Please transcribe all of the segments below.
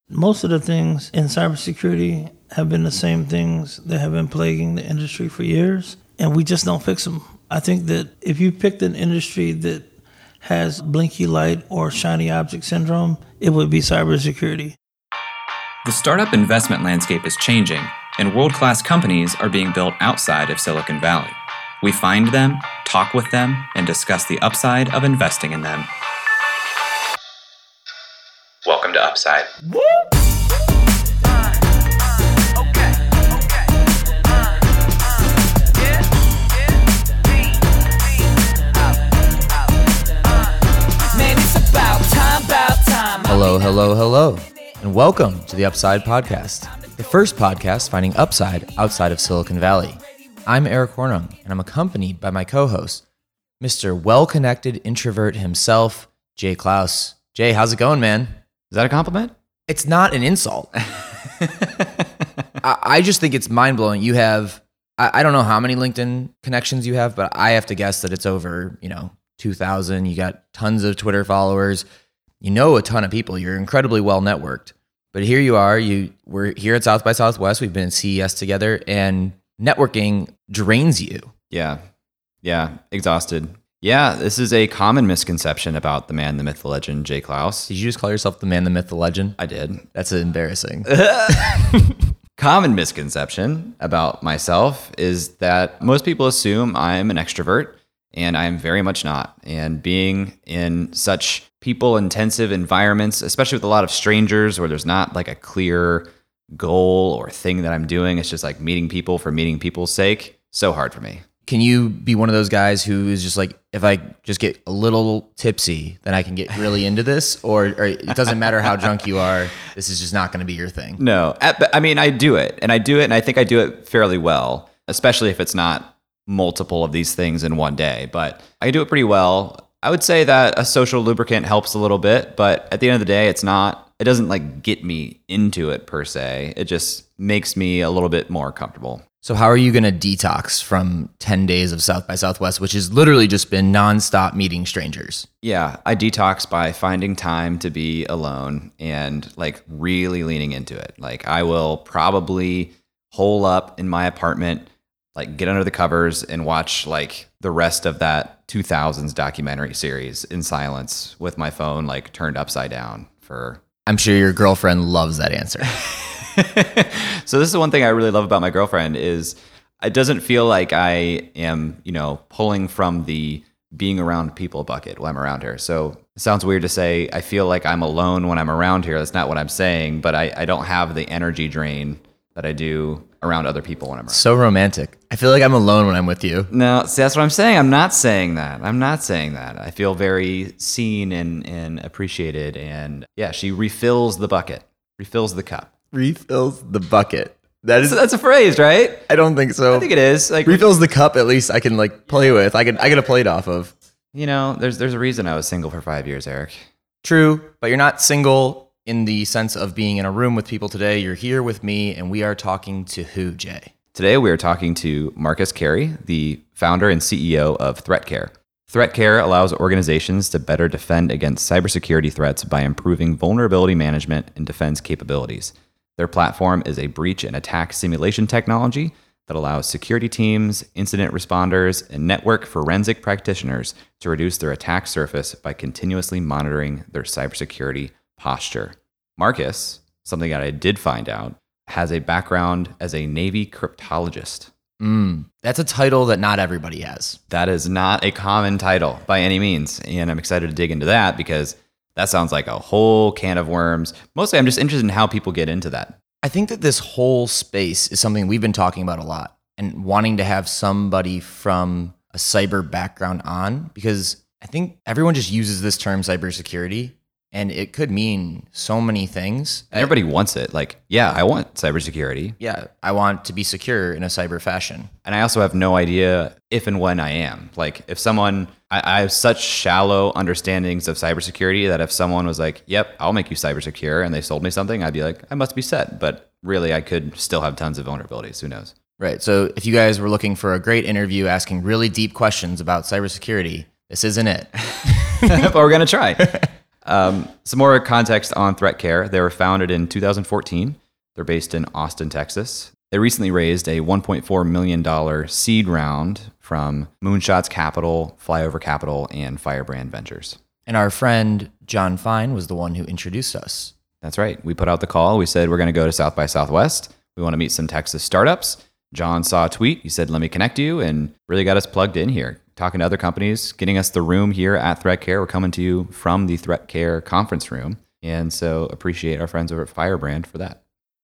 Most of the things in cybersecurity have been the same things that have been plaguing the industry for years, and we just don't fix them. I think that if you picked an industry that has blinky light or shiny object syndrome, it would be cybersecurity. The startup investment landscape is changing, and world-class companies are being built outside of Silicon Valley. We find them, talk with them, and discuss the upside of investing in them. Welcome to Upside. Woo! Hello, and welcome to the Upside Podcast, the first podcast finding upside outside of Silicon Valley. I'm Eric Hornung, and I'm accompanied by my co-host, Mr. Well-Connected Introvert himself, Jay Klaus. Jay, how's it going, man? Is that a compliment? It's not an insult. I just think it's mind-blowing. You have, I don't know how many LinkedIn connections you have, but I have to guess that it's over, 2,000. You got tons of Twitter followers. You know a ton of people. You're incredibly well networked. But here you are. We're here at South by Southwest. We've been at CES together, and networking drains you. Yeah, exhausted. Yeah, this is a common misconception about the man, the myth, the legend, Jay Klaus. Did you just call yourself the man, the myth, the legend? I did. That's embarrassing. Common misconception about myself is that most people assume I'm an extrovert, and I am very much not. And being in such people-intensive environments, especially with a lot of strangers where there's not like a clear goal or thing that I'm doing, it's just like meeting people for meeting people's sake, so hard for me. Can you be one of those guys who is just like, if I just get a little tipsy, then I can get really into this? Or it doesn't matter how drunk you are, this is just not going to be your thing? No, I mean, I do it, and I think I do it fairly well, especially if it's not multiple of these things in one day, but I do it pretty well. I would say that a social lubricant helps a little bit, but at the end of the day, it doesn't like get me into it per se. It just makes me a little bit more comfortable. So how are you going to detox from 10 days of South by Southwest, which has literally just been nonstop meeting strangers? Yeah, I detox by finding time to be alone and like really leaning into it. Like I will probably hole up in my apartment, like get under the covers and watch like the rest of that 2000s documentary series in silence with my phone like turned upside down for... I'm sure your girlfriend loves that answer. So this is one thing I really love about my girlfriend is it doesn't feel like I am, pulling from the being around people bucket when I'm around her. So it sounds weird to say I feel like I'm alone when I'm around here. That's not what I'm saying, but I don't have the energy drain that I do around other people when I'm around. So romantic. I feel like I'm alone when I'm with you. No, see, that's what I'm saying. I'm not saying that. I feel very seen and appreciated. And yeah, she refills the bucket, refills the cup. Refills the bucket. That's a phrase, right? I don't think so. I think it is. Like refills the cup. At least I can like play with. I get a plate off of. There's a reason I was single for 5 years, Eric. True, but you're not single in the sense of being in a room with people today. You're here with me, and we are talking to who, Jay? Today we are talking to Marcus Carey, the founder and CEO of ThreatCare. ThreatCare allows organizations to better defend against cybersecurity threats by improving vulnerability management and defense capabilities. Their platform is a breach and attack simulation technology that allows security teams, incident responders, and network forensic practitioners to reduce their attack surface by continuously monitoring their cybersecurity posture. Marcus, something that I did find out, has a background as a Navy cryptologist. That's a title that not everybody has. That is not a common title by any means, and I'm excited to dig into that because that sounds like a whole can of worms. Mostly, I'm just interested in how people get into that. I think that this whole space is something we've been talking about a lot and wanting to have somebody from a cyber background on, because I think everyone just uses this term cybersecurity, and it could mean so many things. Everybody wants it. Like, yeah, I want cybersecurity. Yeah, I want to be secure in a cyber fashion. And I also have no idea if and when I am. Like, if someone, I have such shallow understandings of cybersecurity that if someone was like, yep, I'll make you cyber secure, and they sold me something, I'd be like, I must be set. But really, I could still have tons of vulnerabilities. Who knows? Right. So if you guys were looking for a great interview asking really deep questions about cybersecurity, this isn't it. But we're going to try. Some more context on ThreatCare. They were founded in 2014. They're based in Austin, Texas. They recently raised a $1.4 million seed round from Moonshots Capital, Flyover Capital, and Firebrand Ventures. And our friend John Fine was the one who introduced us. That's right. We put out the call. We said we're going to go to South by Southwest. We want to meet some Texas startups. John saw a tweet. He said, let me connect you, and really got us plugged in here, talking to other companies, getting us the room here at ThreatCare. We're coming to you from the ThreatCare conference room. And so appreciate our friends over at Firebrand for that.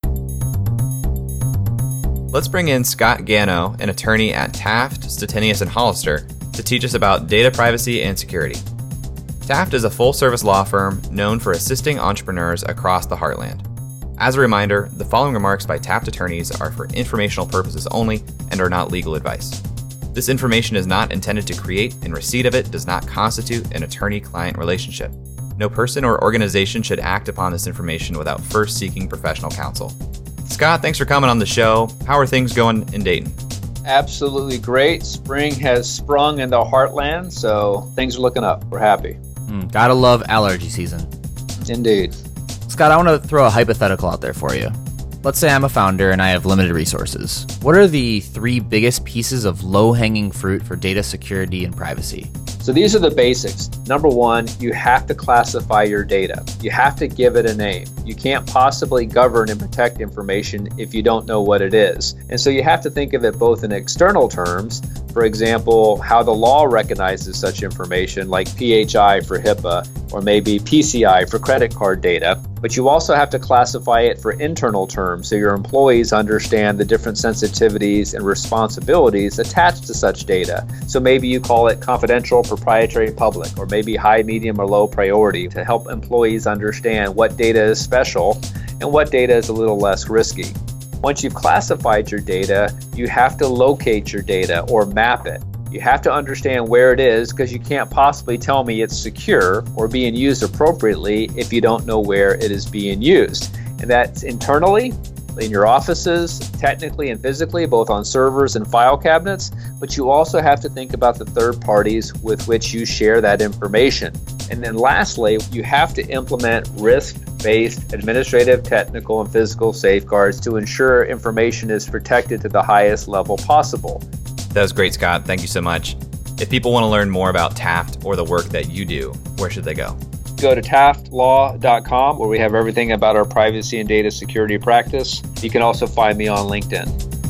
Let's bring in Scott Gano, an attorney at Taft, Stettinius & Hollister, to teach us about data privacy and security. Taft is a full-service law firm known for assisting entrepreneurs across the heartland. As a reminder, the following remarks by Taft attorneys are for informational purposes only and are not legal advice. This information is not intended to create, and receipt of it does not constitute an attorney-client relationship. No person or organization should act upon this information without first seeking professional counsel. Scott, thanks for coming on the show. How are things going in Dayton? Absolutely great. Spring has sprung in the heartland, so things are looking up. We're happy. Gotta love allergy season. Indeed. Scott, I want to throw a hypothetical out there for you. Let's say I'm a founder and I have limited resources. What are the 3 biggest pieces of low-hanging fruit for data security and privacy? So these are the basics. Number 1, you have to classify your data. You have to give it a name. You can't possibly govern and protect information if you don't know what it is. And so you have to think of it both in external terms, for example, how the law recognizes such information like PHI for HIPAA or maybe PCI for credit card data. But you also have to classify it for internal terms so your employees understand the different sensitivities and responsibilities attached to such data. So maybe you call it confidential, proprietary, public, or maybe high, medium, or low priority to help employees understand what data is special and what data is a little less risky. Once you've classified your data, you have to locate your data or map it. You have to understand where it is because you can't possibly tell me it's secure or being used appropriately if you don't know where it is being used. And that's internally, in your offices, technically and physically, both on servers and file cabinets, but you also have to think about the third parties with which you share that information. And then lastly, you have to implement risk-based administrative, technical, and physical safeguards to ensure information is protected to the highest level possible. That was great, Scott. Thank you so much. If people want to learn more about Taft or the work that you do, where should they go? Go to taftlaw.com where we have everything about our privacy and data security practice. You can also find me on LinkedIn.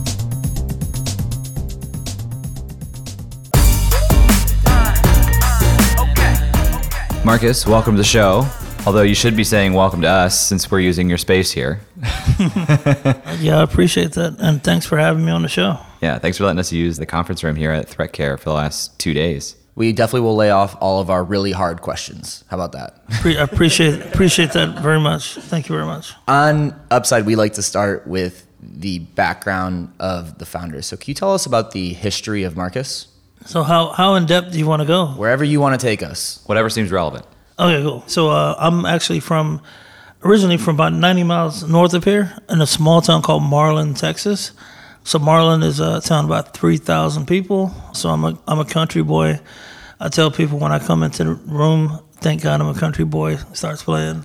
Marcus, welcome to the show. Although you should be saying welcome to us since we're using your space here. Yeah, I appreciate that. And thanks for having me on the show. Yeah, thanks for letting us use the conference room here at ThreatCare for the last 2 days. We definitely will lay off all of our really hard questions. How about that? I appreciate that very much. Thank you very much. On Upside, we like to start with the background of the founders. So can you tell us about the history of Marcus? So how in depth do you want to go? Wherever you want to take us. Whatever seems relevant. Okay, cool. So I'm actually originally from about 90 miles north of here in a small town called Marlin, Texas. So Marlin is a town of about 3,000 people. So I'm a country boy. I tell people when I come into the room, thank God I'm a country boy, starts playing.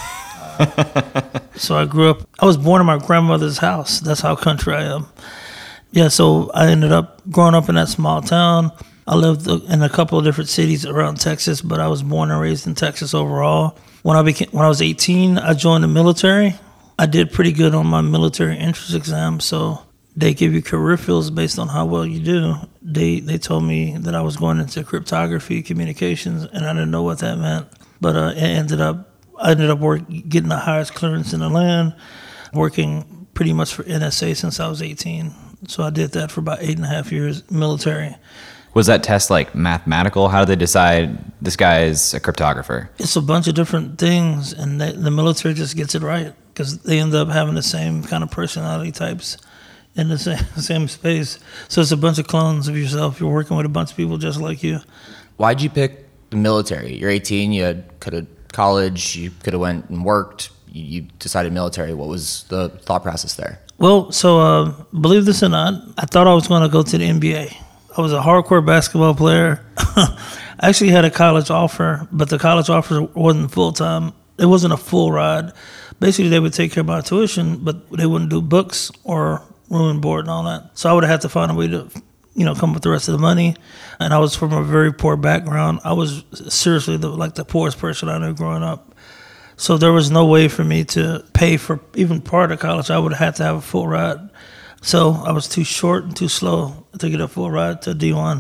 So I was born in my grandmother's house. That's how country I am. Yeah, so I ended up growing up in that small town. I lived in a couple of different cities around Texas, but I was born and raised in Texas overall. When I was 18, I joined the military. I did pretty good on my military entrance exam, so they give you career fields based on how well you do. They told me that I was going into cryptography, communications, and I didn't know what that meant. But I ended up getting the highest clearance in the land, working pretty much for NSA since I was 18. So I did that for about 8.5 years, military. Was that test like mathematical? How did they decide this guy is a cryptographer? It's a bunch of different things, and the military just gets it right because they end up having the same kind of personality types in the same space. So it's a bunch of clones of yourself. You're working with a bunch of people just like you. Why'd you pick the military? You're 18, you could have college, you could have went and worked, you decided military. What was the thought process there? Well, so believe this or not, I thought I was going to go to the NBA. I was a hardcore basketball player. I actually had a college offer, but the college offer wasn't full-time. It wasn't a full ride. Basically, they would take care of my tuition, but they wouldn't do books or room and board and all that. So I would have had to find a way to, come up with the rest of the money. And I was from a very poor background. I was seriously the poorest person I knew growing up. So there was no way for me to pay for even part of college. I would have had to have a full ride. So I was too short and too slow to get a full ride to D1.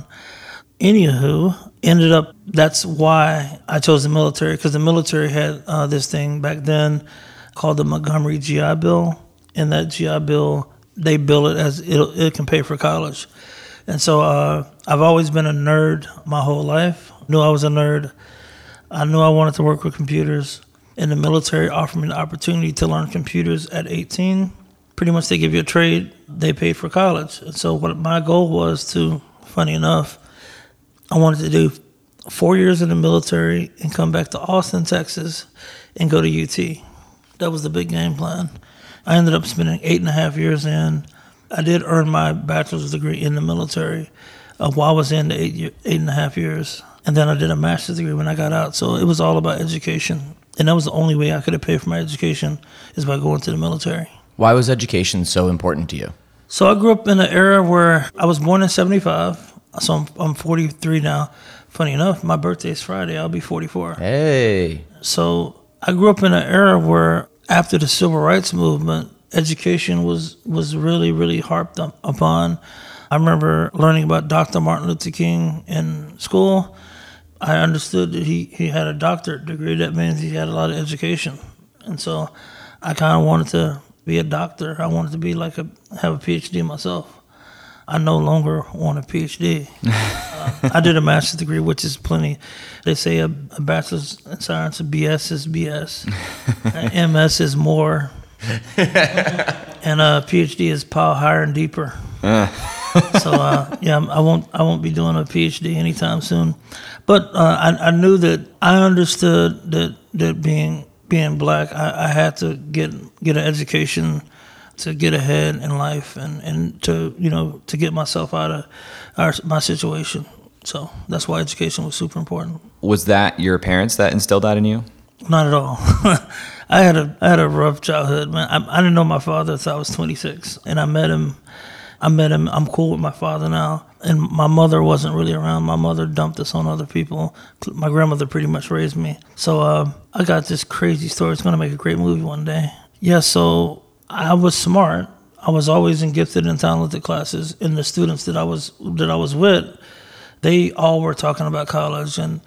Anywho, ended up, that's why I chose the military, because the military had this thing back then called the Montgomery GI Bill. And that GI Bill, they bill it as it can pay for college. And so I've always been a nerd my whole life. Knew I was a nerd. I knew I wanted to work with computers. And the military offered me the opportunity to learn computers at 18. Pretty much they give you a trade, they paid for college. And so what my goal was to, funny enough, I wanted to do 4 years in the military and come back to Austin, Texas, and go to UT. That was the big game plan. I ended up spending 8.5 years in. I did earn my bachelor's degree in the military while I was in the 8.5 years. And then I did a master's degree when I got out. So it was all about education. And that was the only way I could have paid for my education is by going to the military. Why was education so important to you? So I grew up in an era where I was born in 75. So I'm 43 now. Funny enough, my birthday is Friday. I'll be 44. Hey. So I grew up in an era where after the civil rights movement, education was really, really harped upon. I remember learning about Dr. Martin Luther King in school. I understood that he had a doctorate degree. That means he had a lot of education. And so I kind of wanted to be a doctor. I wanted to be have a PhD myself. I no longer want a PhD. I did a master's degree, which is plenty. They say a bachelor's in science, a BS is BS. MS is more. And a PhD is power higher and deeper. So I won't be doing a PhD anytime soon. But I knew that I understood that being black, I had to get an education to get ahead in life and to get myself out of my situation. So that's why education was super important. Was that your parents that instilled that in you? Not at all. I had a rough childhood, man. I didn't know my father until I was 26, and I met him. I'm cool with my father now, and my mother wasn't really around. My mother dumped us on other people. My grandmother pretty much raised me. So I got this crazy story. It's gonna make a great movie one day. Yeah. So I was smart. I was always in gifted and talented classes, and the students that I was with, they all were talking about college, and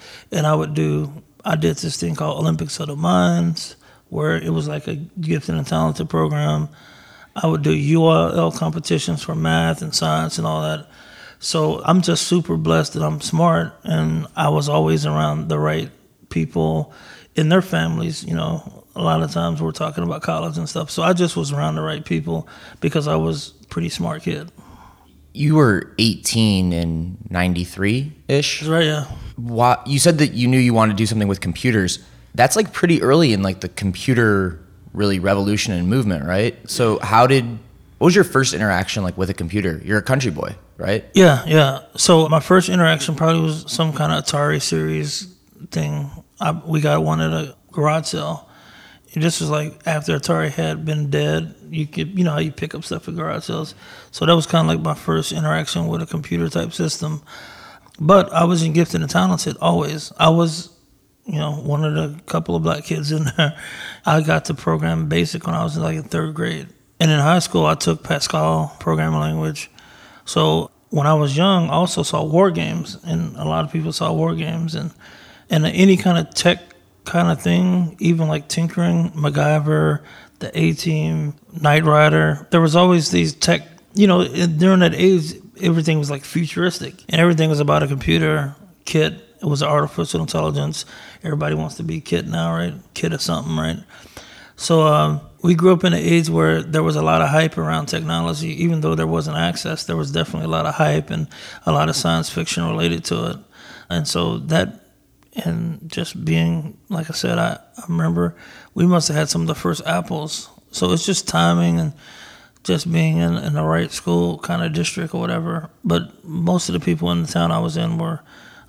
I did this thing called Olympics of the Minds, where it was like a gifted and talented program. I would do URL competitions for math and science and all that. So I'm just super blessed that I'm smart, and I was always around the right people in their families. A lot of times we're talking about college and stuff. So I just was around the right people because I was a pretty smart kid. You were 18 in 93-ish? That's right, yeah. You said that you knew you wanted to do something with computers. That's pretty early in the computer really revolution and movement, right? So what was your first interaction with a computer? You're a country boy, right? Yeah. So my first interaction probably was some kind of Atari series thing. We got one at a garage sale. This was after Atari had been dead. You could, how you pick up stuff at garage sales. So that was kind of my first interaction with a computer type system. But I was in gifted and talented always. I was, one of the couple of black kids in there. I got to program BASIC when I was in third grade. And in high school, I took Pascal programming language. So when I was young, I also saw war games, and a lot of people saw war games, and any kind of tech kind of thing, even tinkering, MacGyver, the A-Team, Knight Rider. There was always these tech, during that age, everything was futuristic, and everything was about a computer, KIT. It was artificial intelligence. Everybody wants to be KIT now, right? KIT or something, right? So we grew up in an age where there was a lot of hype around technology. Even though there wasn't access, there was definitely a lot of hype and a lot of science fiction related to it. And so that, and just being, like I said, I remember we must have had some of the first Apples. So it's just timing and just being in the right school kind of district or whatever. But most of the people in the town I was in were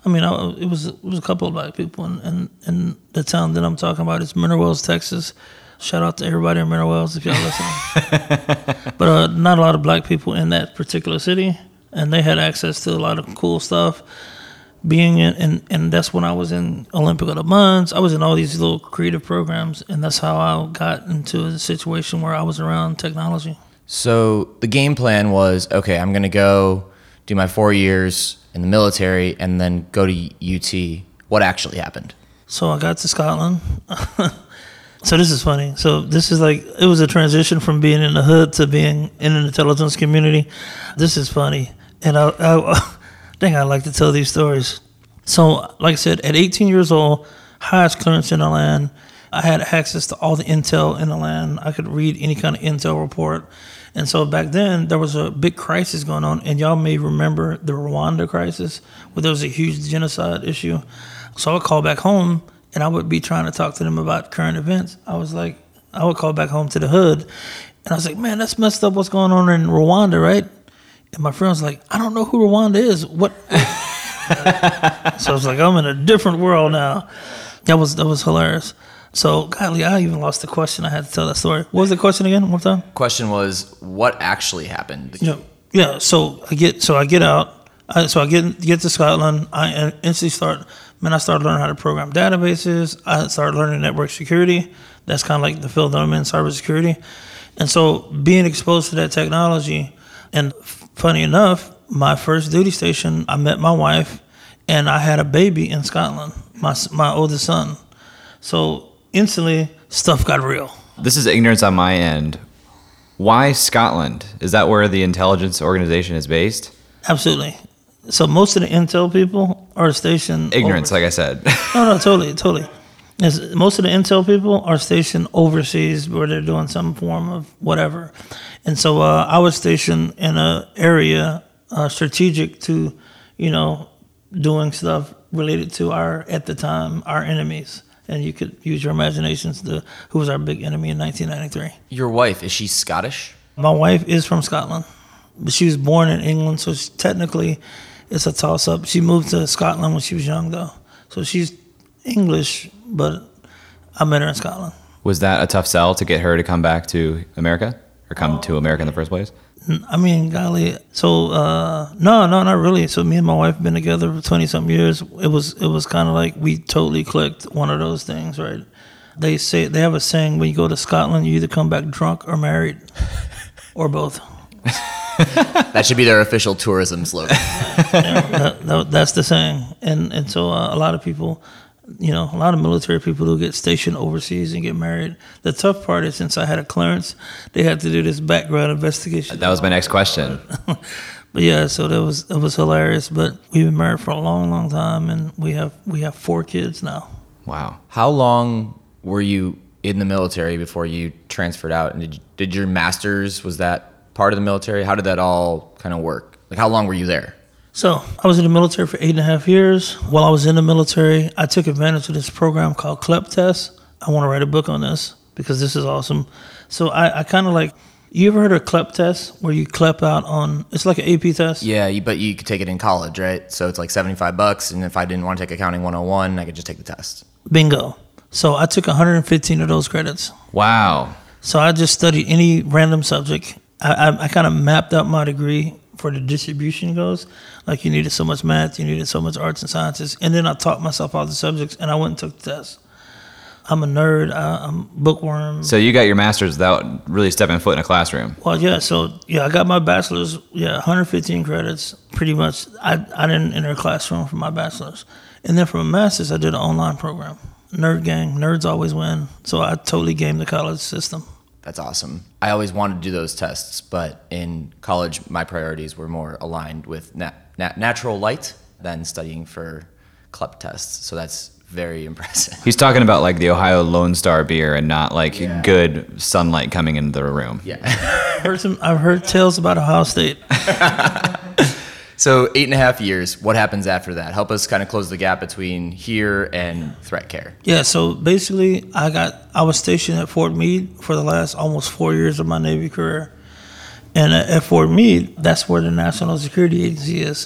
I mean, it was a couple of black people in the town that I'm talking about. It's Mineral Wells, Texas. Shout out to everybody in Mineral Wells if y'all listening. But not a lot of black people in that particular city, and they had access to a lot of cool stuff. Being in, and that's when I was in Olympic of the Months. I was in all these little creative programs, and that's how I got into a situation where I was around technology. So the game plan was, okay, I'm going to go do my 4 years in the military and then go to UT. What actually happened? So I got to Scotland. So this is funny. So this is like, it was a transition from being in the hood to being in an intelligence community. This is funny. And I think I like to tell these stories. So like I said, at 18 years old, highest clearance in the land, I had access to all the intel in the land. I could read any kind of intel report. And so back then, there was a big crisis going on, and y'all may remember the Rwanda crisis, where there was a huge genocide issue. So I would call back home, and I would be trying to talk to them about current events. I would call back home to the hood, and I was like, man, that's messed up what's going on in Rwanda, right? And my friend was like, I don't know who Rwanda is. What? So I was like, I'm in a different world now. That was hilarious. So, golly, I even lost the question. I had to tell that story. What was the question again? One more time. Question was, what actually happened? Yeah. So I get out. So I get to Scotland. I instantly start. I started learning how to program databases. I started learning network security. That's kind of like the field that I'm in, cybersecurity. And so being exposed to that technology, and funny enough, my first duty station, I met my wife, and I had a baby in Scotland, my oldest son. So instantly, stuff got real. This is ignorance on my end. Why Scotland? Is that where the intelligence organization is based? Absolutely. So most of the intel people are stationed... Ignorance, like I said. No, totally. Most of the intel people are stationed overseas where they're doing some form of whatever. And so I was stationed in an area strategic to, doing stuff related to at the time, our enemies. And you could use your imaginations to who was our big enemy in 1993. Your wife, is she Scottish? My wife is from Scotland, but she was born in England, so technically it's a toss-up. She moved to Scotland when she was young, though. So she's English, but I met her in Scotland. Was that a tough sell to get her to come back to America? Or come to America in the first place? I mean, golly. So, no, not really. So me and my wife have been together for 20-something years. It was kind of like we totally clicked, one of those things, right? They have a saying, when you go to Scotland, you either come back drunk or married, or both. That should be their official tourism slogan. That's the saying. And so a lot of people, a lot of military people who get stationed overseas and get married. The tough part is, since I had a clearance, they had to do this background investigation. That was my next question. But yeah, so it was hilarious. But we've been married for a long, long time, and we have 4 kids now. Wow. How long were you in the military before you transferred out? And did your master's, was that part of the military? How did that all kind of work? Like, how long were you there? So I was in the military for 8.5 years. While I was in the military, I took advantage of this program called CLEP Test. I want to write a book on this because this is awesome. So I kind of like, you ever heard of CLEP Test, where you CLEP out on, it's like an AP test? Yeah, but you could take it in college, right? So it's like $75, and if I didn't want to take Accounting 101, I could just take the test. Bingo. So I took 115 of those credits. Wow. So I just studied any random subject. I kind of mapped out my degree for the distribution goes. Like, you needed so much math, you needed so much arts and sciences. And then I taught myself all the subjects, and I went and took the test. I'm a nerd. I'm bookworm. So you got your master's without really stepping foot in a classroom? Well, yeah. So, I got my bachelor's, 115 credits, pretty much. I didn't enter a classroom for my bachelor's. And then for my master's, I did an online program. Nerd gang. Nerds always win. So I totally gamed the college system. That's awesome. I always wanted to do those tests, but in college, my priorities were more aligned with natural light than studying for CLEP tests. So that's very impressive. He's talking about like the Ohio Lone Star beer and not like good sunlight coming into the room. Yeah. I've heard tales about Ohio State. So 8.5 years, what happens after that? Help us kind of close the gap between here and Threat Care. Yeah, so basically I was stationed at Fort Meade for the last almost 4 years of my Navy career. And at Fort Meade, that's where the National Security Agency is.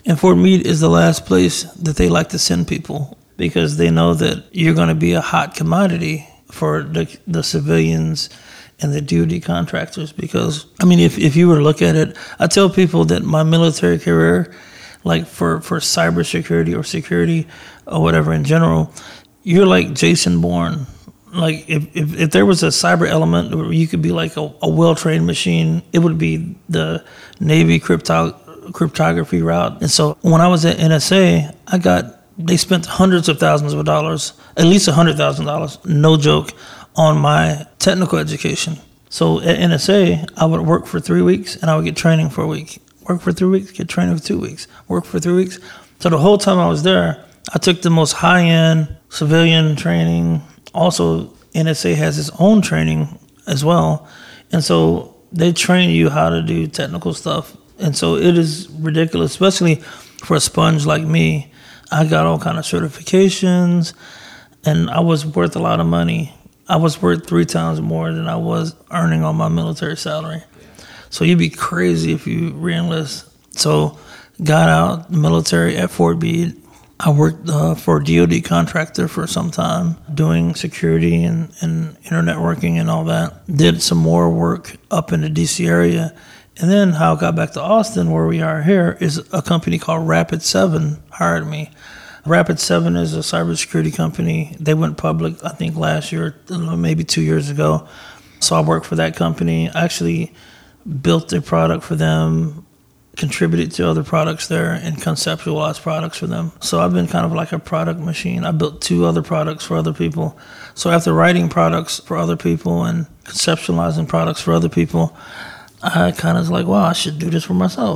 And Fort Meade is the last place that they like to send people because they know that you're going to be a hot commodity for the civilians and the DoD contractors. Because, I mean, if you were to look at it, I tell people that my military career, like for cybersecurity or security or whatever in general, you're like Jason Bourne. Like if there was a cyber element where you could be like a well-trained machine, it would be the Navy cryptography route. And so when I was at NSA, they spent hundreds of thousands of dollars, at least $100,000, no joke, on my technical education. So at NSA, I would work for 3 weeks and I would get training for a week. Work for 3 weeks, get training for 2 weeks. Work for 3 weeks. So the whole time I was there, I took the most high-end civilian training. Also, NSA has its own training as well. And so they train you how to do technical stuff. And so it is ridiculous, especially for a sponge like me. I got all kind of certifications, and I was worth a lot of money. I was worth 3 times more than I was earning on my military salary. So you'd be crazy if you re-enlist. So got out military at Fort Meade. I worked for a DoD contractor for some time doing security and internet working and all that. Did some more work up in the DC area. And then how I got back to Austin, where we are here, is a company called Rapid7 hired me. Rapid7 is a cybersecurity company. They went public, I think, last year, maybe 2 years ago. So I worked for that company. I actually built a product for them, contributed to other products there, and conceptualized products for them. So I've been kind of like a product machine. I built 2 other products for other people. So after writing products for other people and conceptualizing products for other people, I kind of was like, wow, I should do this for myself.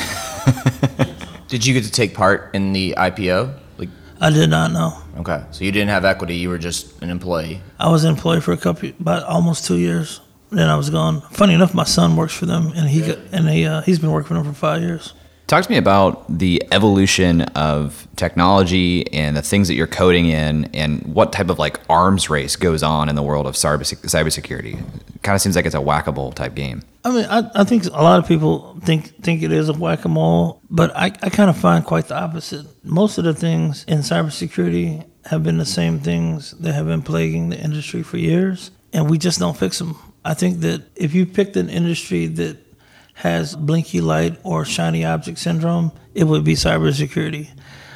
Did you get to take part in the IPO? I did not know. Okay, so you didn't have equity. You were just an employee. I was an employee for about almost 2 years. Then I was gone. Funny enough, my son works for them, and he's been working for them for 5 years. Talk to me about the evolution of technology and the things that you're coding in, and what type of like arms race goes on in the world of cybersecurity. It kind of seems like it's a whack-a-mole type game. I mean, I think a lot of people think it is a whack-a-mole, but I kind of find quite the opposite. Most of the things in cybersecurity have been the same things that have been plaguing the industry for years, and we just don't fix them. I think that if you picked an industry that has blinky light or shiny object syndrome, it would be cybersecurity.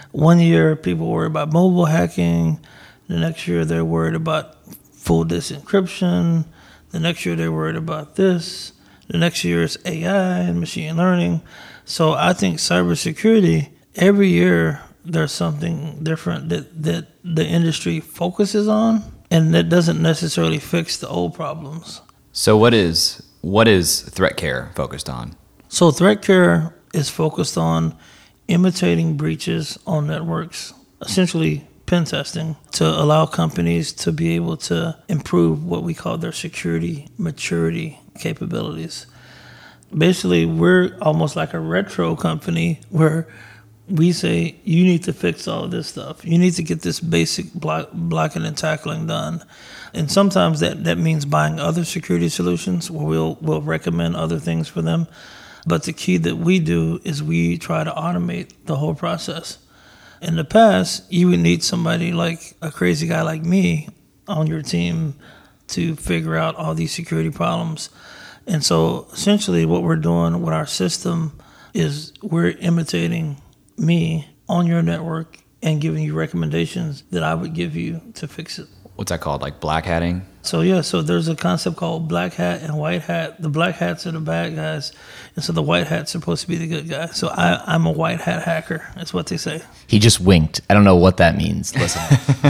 1 year, people worry about mobile hacking. The next year, they're worried about full disk encryption. The next year, they're worried about this. The next year is AI and machine learning. So I think cybersecurity, every year, there's something different that the industry focuses on, and that doesn't necessarily fix the old problems. So what is ThreatCare focused on? So ThreatCare is focused on imitating breaches on networks, essentially pen testing, to allow companies to be able to improve what we call their security maturity capabilities. Basically, we're almost like a retro company where we say, you need to fix all of this stuff. You need to get this basic blocking and tackling done. And sometimes that means buying other security solutions where we'll recommend other things for them. But the key that we do is we try to automate the whole process. In the past, you would need somebody like a crazy guy like me on your team to figure out all these security problems. And so essentially what we're doing with our system is we're imitating me on your network and giving you recommendations that I would give you to fix it. What's that called? Like black hatting? So there's a concept called black hat and white hat. The black hats are the bad guys, and so the white hat's supposed to be the good guy. So I'm a white hat hacker. That's what they say. He just winked. I don't know what that means. Listen.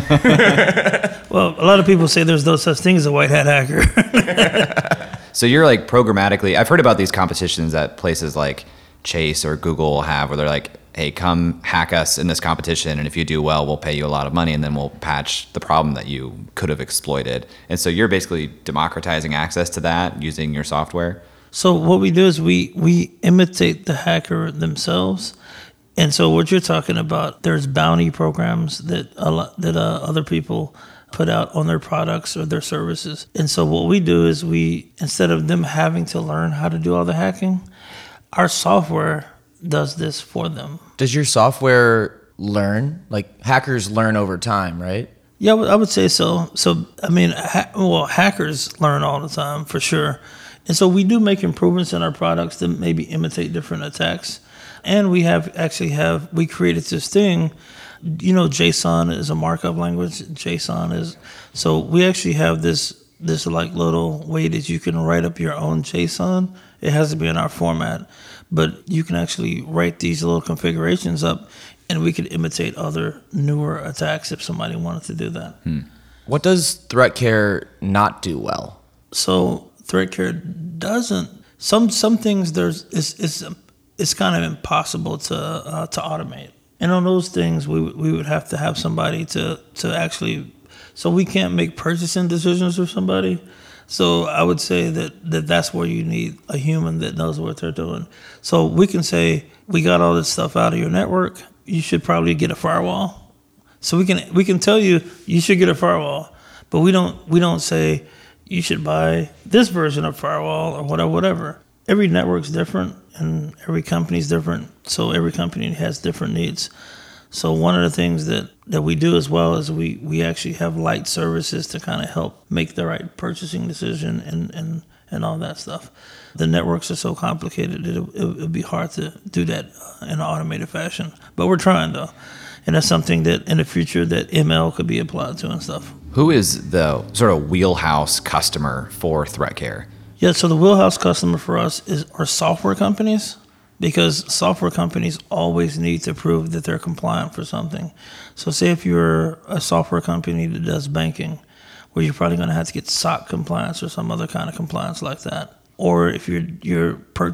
Well, a lot of people say there's no such thing as a white hat hacker. So you're like programmatically, I've heard about these competitions that places like Chase or Google have where they're like, hey, come hack us in this competition, and if you do well, we'll pay you a lot of money, and then we'll patch the problem that you could have exploited. And so you're basically democratizing access to that using your software? So what we do is we imitate the hacker themselves. And so what you're talking about, there's bounty programs that other people put out on their products or their services. And so what we do is instead of them having to learn how to do all the hacking, our software does this for them. Does your software learn? Like hackers learn over time, right? Yeah, I would say so. So, I mean, hackers learn all the time for sure. And so we do make improvements in our products to maybe imitate different attacks. And we we created this thing, JSON is a markup language. So we actually have this like little way that you can write up your own JSON. It has to be in our format, but you can actually write these little configurations up, and we could imitate other newer attacks if somebody wanted to do that. What does ThreatCare not do well? So ThreatCare doesn't. Some things it's kind of impossible to automate, and on those things we would have to have somebody to actually. So we can't make purchasing decisions for somebody. So I would say that's where you need a human that knows what they're doing. So we can say, we got all this stuff out of your network. You should probably get a firewall. So we can tell you should get a firewall, but we don't say you should buy this version of firewall or whatever. Every network's different and every company's different. So every company has different needs. So one of the things that we do as well is we actually have light services to kind of help make the right purchasing decision and all that stuff. The networks are so complicated that it would be hard to do that in an automated fashion. But we're trying though. And that's something that in the future that ML could be applied to and stuff. Who is the sort of wheelhouse customer for ThreatCare? Yeah, so the wheelhouse customer for us are software companies. Because software companies always need to prove that they're compliant for something. So say if you're a software company that does banking, where you're probably going to have to get SOC compliance or some other kind of compliance like that. Or if you're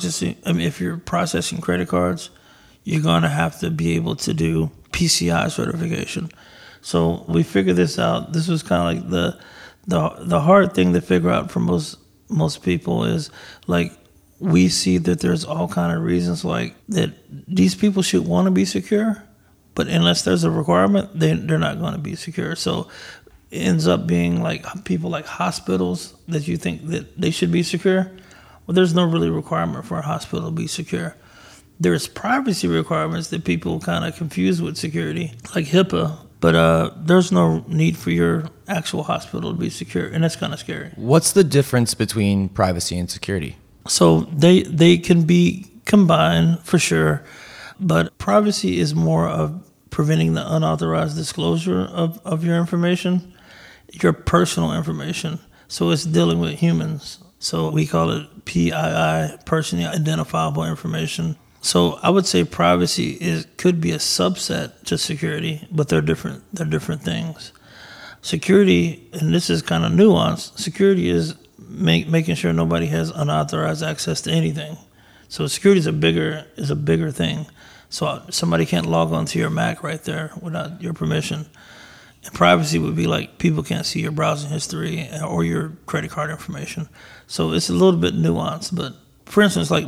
processing credit cards, you're going to have to be able to do PCI certification. So we figured this out. This was kind of like the hard thing to figure out for most people is like, we see that there's all kind of reasons like that these people should want to be secure, but unless there's a requirement, they're not going to be secure. So it ends up being like people like hospitals that you think that they should be secure. Well, there's no really requirement for a hospital to be secure. There's privacy requirements that people kind of confuse with security, like HIPAA, but there's no need for your actual hospital to be secure, and that's kind of scary. What's the difference between privacy and security? So they can be combined for sure, but privacy is more of preventing the unauthorized disclosure of your information, your personal information. So it's dealing with humans. So we call it PII, personally identifiable information. So I would say privacy could be a subset to security, but they're different things. Security, and this is kind of nuanced, security is making sure nobody has unauthorized access to anything. So security is a bigger thing. So somebody can't log onto your Mac right there without your permission. And privacy would be like people can't see your browsing history or your credit card information. So it's a little bit nuanced. But for instance, like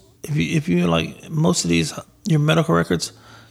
if you like most of these, your medical records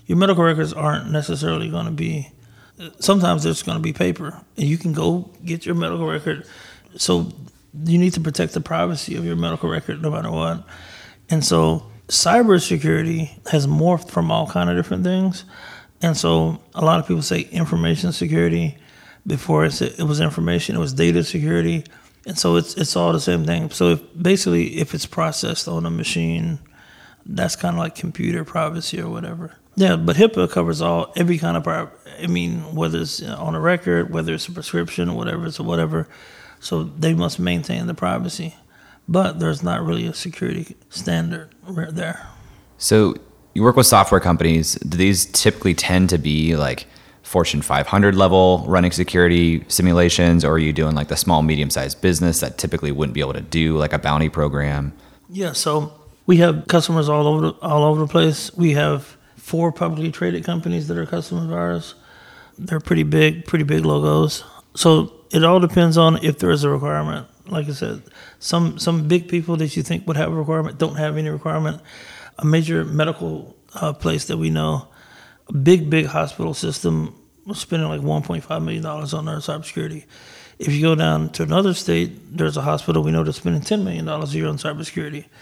aren't necessarily going to be. Sometimes there's going to be paper, and you can go get your medical record. So you need to protect the privacy of your medical record no matter what. And so cybersecurity has morphed from all kind of different things. And so a lot of people say information security. Before it was information, it was data security. And so it's all the same thing. So if it's processed on a machine, that's kind of like computer privacy or whatever. Yeah, but HIPAA covers every kind of privacy. I mean, whether it's on a record, whether it's a prescription, whatever. So they must maintain the privacy. But there's not really a security standard right there. So you work with software companies. Do these typically tend to be like Fortune 500 level running security simulations, or are you doing like the small, medium-sized business that typically wouldn't be able to do like a bounty program? Yeah, so we have customers all over the place. We have 4 publicly traded companies that are customers of ours. They're pretty big logos. So it all depends on if there is a requirement. Like I said, some big people that you think would have a requirement don't have any requirement. A major medical place that we know, a big hospital system, was spending like $1.5 million on their cybersecurity. If you go down to another state, there's a hospital we know that's spending $10 million a year on cybersecurity.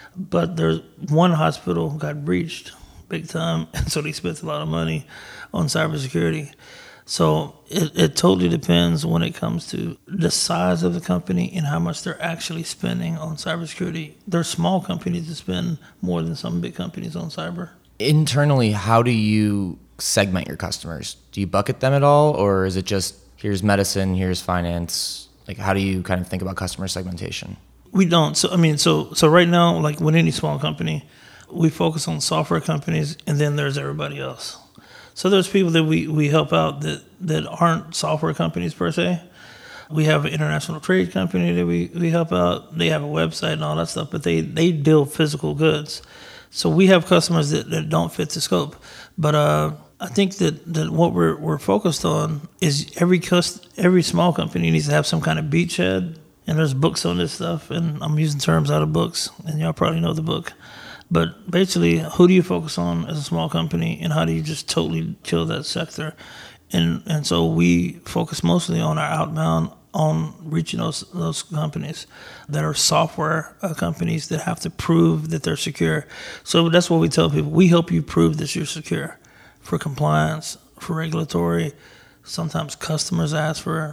But there's one hospital got breached big time, and so they spent a lot of money on cybersecurity. So it totally depends when it comes to the size of the company and how much they're actually spending on cybersecurity. There's small companies that spend more than some big companies on cyber. Internally, how do you segment your customers? Do you bucket them at all, or is it just here's medicine, here's finance? Like, how do you kind of think about customer segmentation? We don't. So right now, like with any small company, we focus on software companies, and then there's everybody else. So there's people that we help out that aren't software companies per se. We have an international trade company that we help out. They have a website and all that stuff, but they deal physical goods. So we have customers that don't fit the scope. But I think that what we're focused on is every small company needs to have some kind of beachhead. And there's books on this stuff, and I'm using terms out of books, and y'all probably know the book. But basically, who do you focus on as a small company, and how do you just totally kill that sector? And so we focus mostly on our outbound, on reaching those companies that are software companies that have to prove that they're secure. So that's what we tell people. We help you prove that you're secure for compliance, for regulatory. Sometimes customers ask for,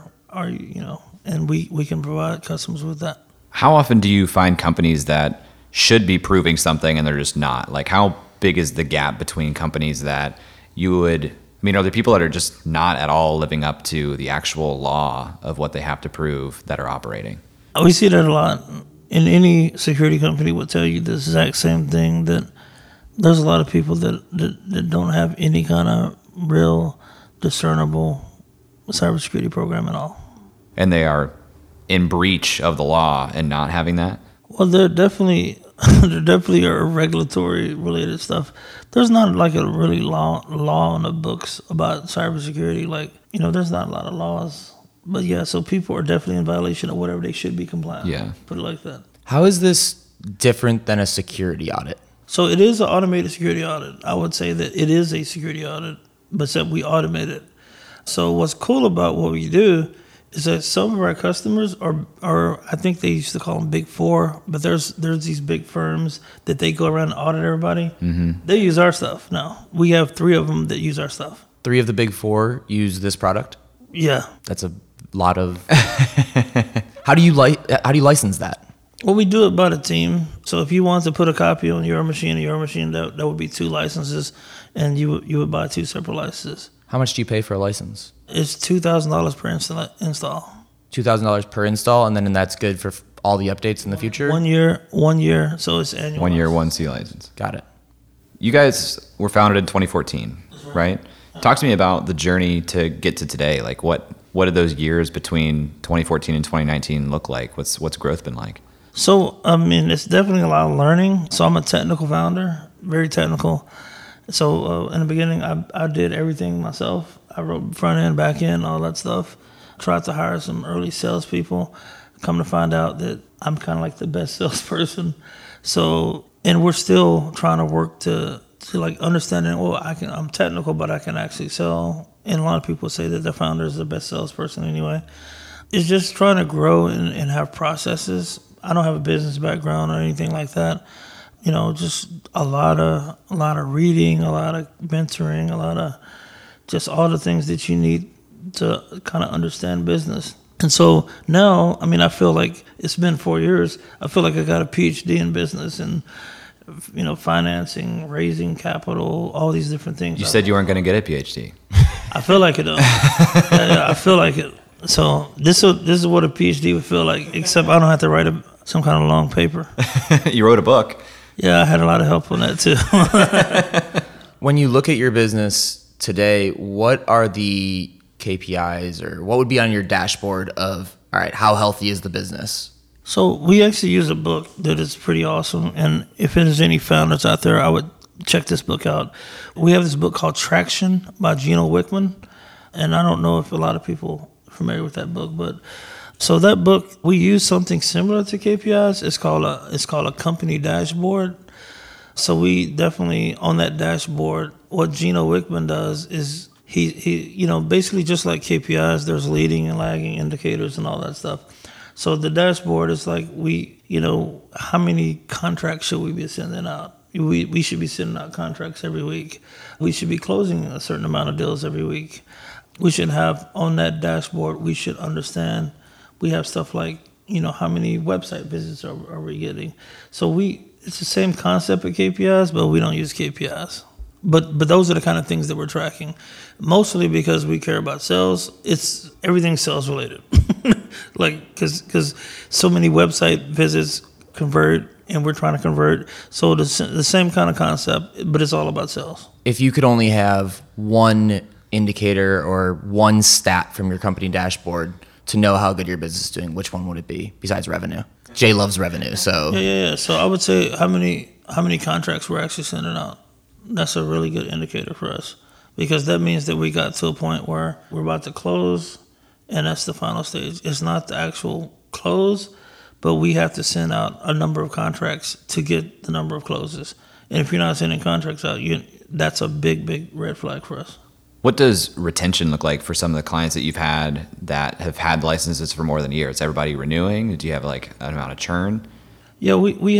and we can provide customers with that. How often do you find companies that should be proving something and they're just not? Like, how big is the gap between companies that are there people that are just not at all living up to the actual law of what they have to prove that are operating? We see that a lot. And any security company will tell you the exact same thing, that there's a lot of people that don't have any kind of real discernible cybersecurity program at all. And they are in breach of the law and not having that? Well, there definitely are regulatory related stuff. There's not like a really law in the books about cybersecurity. Like, there's not a lot of laws. But yeah, so people are definitely in violation of whatever they should be compliant. Yeah. Put it like that. How is this different than a security audit? So it is an automated security audit. I would say that it is a security audit, but except we automate it. So what's cool about what we do is that some of our customers are I think they used to call them Big Four, but there's these big firms that they go around and audit everybody. Mm-hmm. They use our stuff now. We have 3 of them that use our stuff. 3 of the Big Four use this product? Yeah. That's a lot of... How do you license that? Well, we do it by the team. So if you want to put a copy on your machine, that would be 2 licenses, and you would buy 2 separate licenses. How much do you pay for a license? It's $2,000 per install. $2,000 per install, and then that's good for all the updates in the future? 1 year, so it's annual. 1 year, 1 C license. Got it. You guys were founded in 2014, right? Talk to me about the journey to get to today. Like, what did those years between 2014 and 2019 look like? What's growth been like? So, it's definitely a lot of learning. So I'm a technical founder, very technical. So in the beginning, I did everything myself. I wrote front end, back end, all that stuff. Tried to hire some early salespeople. Come to find out that I'm kind of like the best salesperson. So, and we're still trying to work to like understanding, I'm technical, but I can actually sell. And a lot of people say that their founder is the best salesperson anyway. It's just trying to grow and have processes. I don't have a business background or anything like that. Just a lot of reading, a lot of mentoring, a lot of just all the things that you need to kind of understand business. And so now, I feel like it's been 4 years. I feel like I got a PhD in business and, financing, raising capital, all these different things. You said you weren't going to get a PhD. I feel like it, though. Yeah, I feel like it. So this is what a PhD would feel like, except I don't have to write some kind of long paper. You wrote a book. Yeah, I had a lot of help on that too. When you look at your business today, what are the KPIs, or what would be on your dashboard of, all right, how healthy is the business? So we actually use a book that is pretty awesome. And if there's any founders out there, I would check this book out. We have this book called Traction by Gino Wickman. And I don't know if a lot of people are familiar with that book, but so that book, we use something similar to KPIs. It's called a company dashboard. So we definitely, on that dashboard, what Gino Wickman does is he basically just like KPIs, there's leading and lagging indicators and all that stuff. So the dashboard is like how many contracts should we be sending out? We should be sending out contracts every week. We should be closing a certain amount of deals every week. We should have on that dashboard, we should understand, we have stuff like, how many website visits are we getting? So it's the same concept of KPIs, but we don't use KPIs. But those are the kind of things that we're tracking, mostly because we care about sales. It's everything sales related, because so many website visits convert, and we're trying to convert. So the same kind of concept, but it's all about sales. If you could only have one indicator or one stat from your company dashboard to know how good your business is doing, which one would it be besides revenue? Jay loves revenue, so yeah. So I would say how many contracts we're actually sending out. That's a really good indicator for us, because that means that we got to a point where we're about to close, and that's the final stage. It's not the actual close, but we have to send out a number of contracts to get the number of closes. And if you're not sending contracts out, that's a big red flag for us. What does retention look like for some of the clients that you've had that have had licenses for more than a year? Is everybody renewing? Do you have like an amount of churn? Yeah,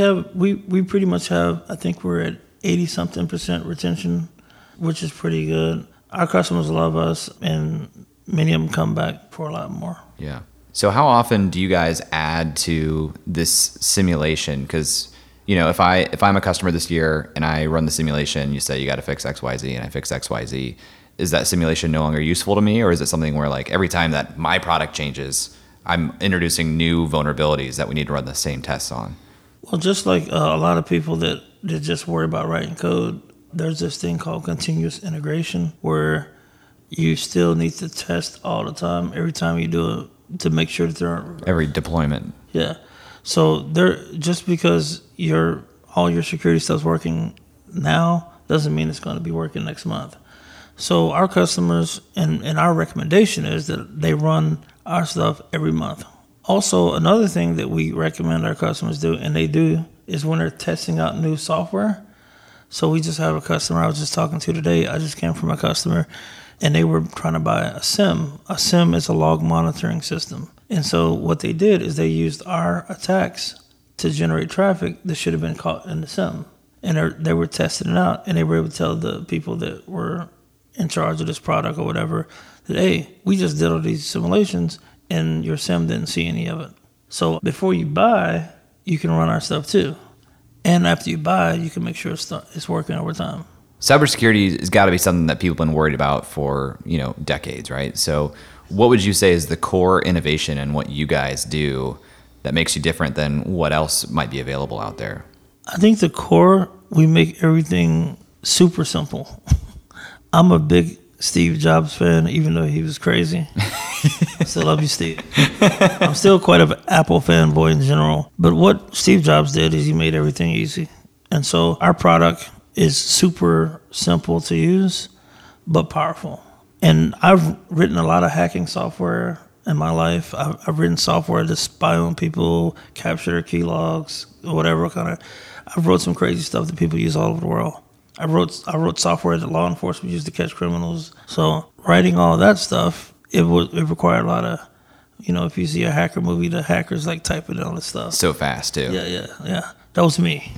we pretty much have, I think we're at 80-something% retention, which is pretty good. Our customers love us, and many of them come back for a lot more. Yeah. So how often do you guys add to this simulation? Because, if I'm a customer this year and I run the simulation, you say you got to fix XYZ, and I fix XYZ. Is that simulation no longer useful to me, or is it something where like every time that my product changes, I'm introducing new vulnerabilities that we need to run the same tests on? Well, just like a lot of people that just worry about writing code, there's this thing called continuous integration where you still need to test all the time, every time you do it, to make sure that there aren't... Every deployment. Yeah. So just because all your security stuff's working now doesn't mean it's going to be working next month. So our customers, and our recommendation is that they run our stuff every month. Also, another thing that we recommend our customers do, and they do, is when they're testing out new software. So we just have a customer I was just talking to today. I just came from a customer, and they were trying to buy a SIEM. A SIEM is a log monitoring system. And so what they did is they used our attacks to generate traffic that should have been caught in the SIEM. And they were testing it out, and they were able to tell the people that were in charge of this product or whatever that, hey, we just did all these simulations, and your SIEM didn't see any of it. So before you buy, you can run our stuff too. And after you buy, you can make sure it's working over time. Cybersecurity has got to be something that people have been worried about for, decades, right? So what would you say is the core innovation in what you guys do that makes you different than what else might be available out there? I think the core, we make everything super simple. I'm a big Steve Jobs fan, even though he was crazy. I still love you, Steve. I'm still quite an Apple fanboy in general. But what Steve Jobs did is he made everything easy. And so our product is super simple to use, but powerful. And I've written a lot of hacking software in my life. I've written software to spy on people, capture their key logs, whatever kind of. I've wrote some crazy stuff that people use all over the world. I wrote software that law enforcement used to catch criminals. So writing all that stuff, it required a lot of, if you see a hacker movie, the hackers like typing in all this stuff. So fast too. Yeah. That was me.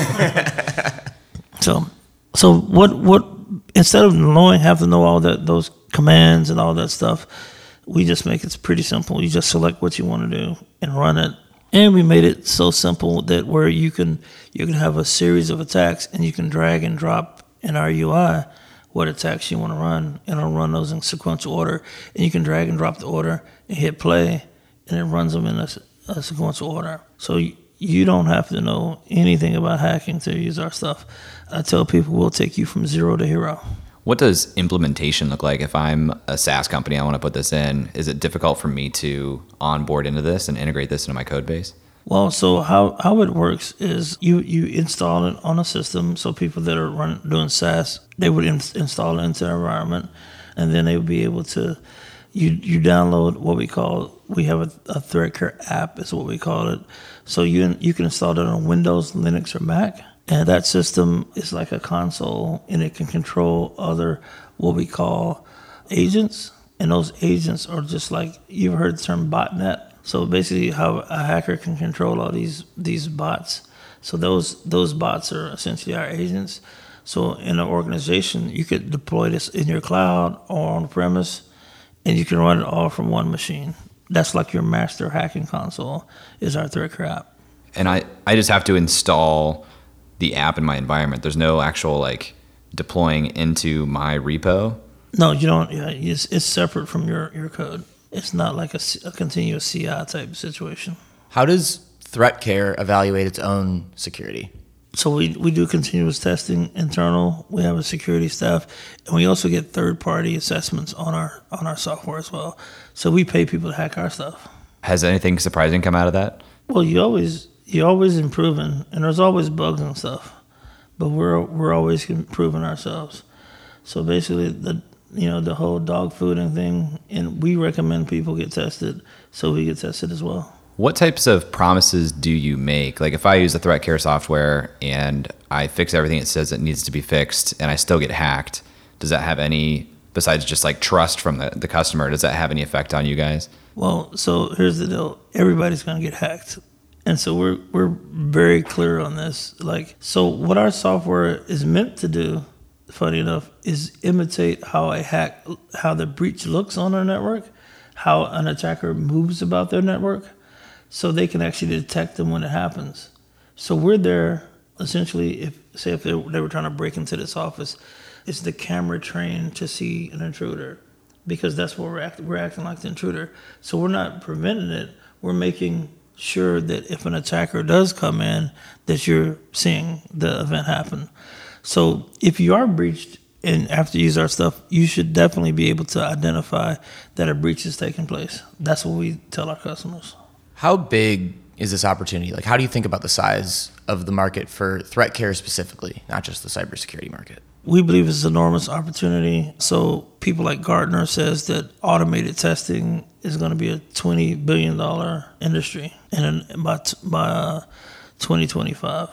So what instead of have to know all those commands and all that stuff, we just make it pretty simple. You just select what you want to do and run it. And we made it so simple that where you can have a series of attacks, and you can drag and drop in our UI what attacks you want to run, and it'll run those in sequential order. And you can drag and drop the order and hit play, and it runs them in a sequential order. So you don't have to know anything about hacking to use our stuff. I tell people we'll take you from zero to hero. What does implementation look like? If I'm a SaaS company, I want to put this in. Is it difficult for me to onboard into this and integrate this into my code base? Well, so how it works is you install it on a system. So people that are doing SaaS, they would install it into their environment, and then they would be able to, you download what we have a ThreatCare app is what we call it. So you can install it on Windows, Linux, or Mac. And that system is like a console, and it can control other, what we call agents. And those agents are just like, you've heard the term botnet. So basically, how a hacker can control all these bots. So those bots are essentially our agents. So in an organization, you could deploy this in your cloud or on premise, and you can run it all from one machine. That's like your master hacking console is our ThreatCare app. And I just have to install the app in my environment. There's no actual like deploying into my repo. No, you don't. Yeah, it's separate from your code. It's not like a continuous CI type situation. How does ThreatCare evaluate its own security? So we do continuous testing internal. We have a security staff, and we also get third-party assessments on our software as well. So we pay people to hack our stuff. Has anything surprising come out of that? Well, you're always improving, and there's always bugs and stuff, but we're always improving ourselves. So basically, the whole dog fooding thing, and we recommend people get tested, so we get tested as well. What types of promises do you make? Like if I use the ThreatCare software and I fix everything it says it needs to be fixed and I still get hacked, does that have any, besides just like trust from the customer, does that have any effect on you guys? Well, so here's the deal. Everybody's going to get hacked. And so we're very clear on this. Like, so what our software is meant to do, funny enough, is imitate how the breach looks on our network, how an attacker moves about their network, so they can actually detect them when it happens. So we're there, essentially, if they were trying to break into this office, it's the camera trained to see an intruder, because that's what we're acting like the intruder. So we're not preventing it, we're making sure that if an attacker does come in, that you're seeing the event happen. So if you are breached and after you use our stuff, you should definitely be able to identify that a breach is taking place. That's what we tell our customers. How big is this opportunity? Like, how do you think about the size of the market for ThreatCare specifically, not just the cybersecurity market? We believe it's an enormous opportunity. So people like Gartner says that automated testing is going to be a $20 billion industry by 2025.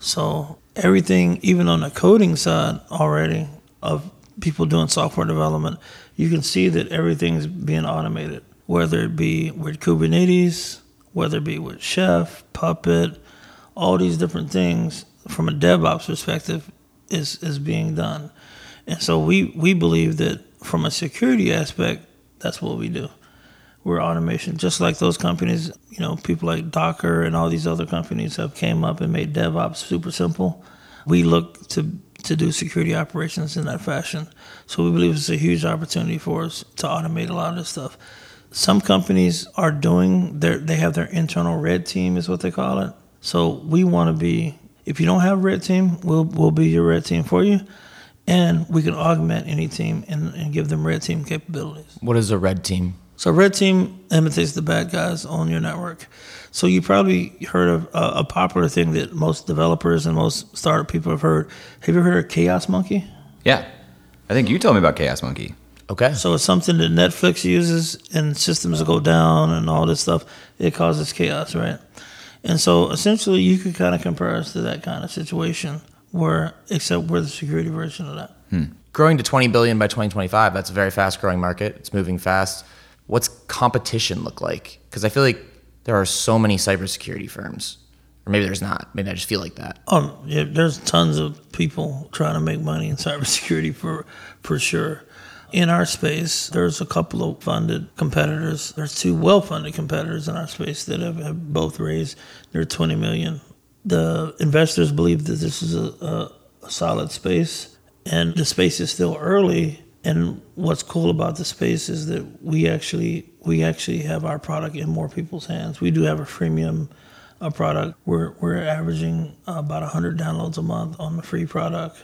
So everything, even on the coding side already of people doing software development, you can see that everything's being automated, whether it be with Kubernetes, whether it be with Chef, Puppet, all these different things from a DevOps perspective is being done. And so we believe that from a security aspect, that's what we do. We're automation, just like those companies, people like Docker and all these other companies have came up and made DevOps super simple. We look to do security operations in that fashion. So we believe it's a huge opportunity for us to automate a lot of this stuff. Some companies are they have their internal red team is what they call it. So we want to be, if you don't have a red team, we'll be your red team for you. And we can augment any team and give them red team capabilities. What is a red team? So red team imitates the bad guys on your network. So you probably heard of a popular thing that most developers and most startup people have heard. Have you heard of Chaos Monkey? Yeah. I think you told me about Chaos Monkey. Okay. So it's something that Netflix uses, and systems go down and all this stuff. It causes chaos, right? And so essentially you could kind of compare us to that kind of situation except we're the security version of that. Growing to $20 billion by 2025, that's a very fast growing market. It's moving fast. What's competition look like? Because I feel like there are so many cybersecurity firms. Or maybe there's not. Maybe I just feel like that. Yeah, there's tons of people trying to make money in cybersecurity for sure. In our space, there's a couple of funded competitors. There's two well-funded competitors in our space that have both raised their $20 million. The investors believe that this is a solid space, and the space is still early. And what's cool about the space is that we actually have our product in more people's hands. We do have a freemium product. We're averaging about 100 downloads a month on the free product.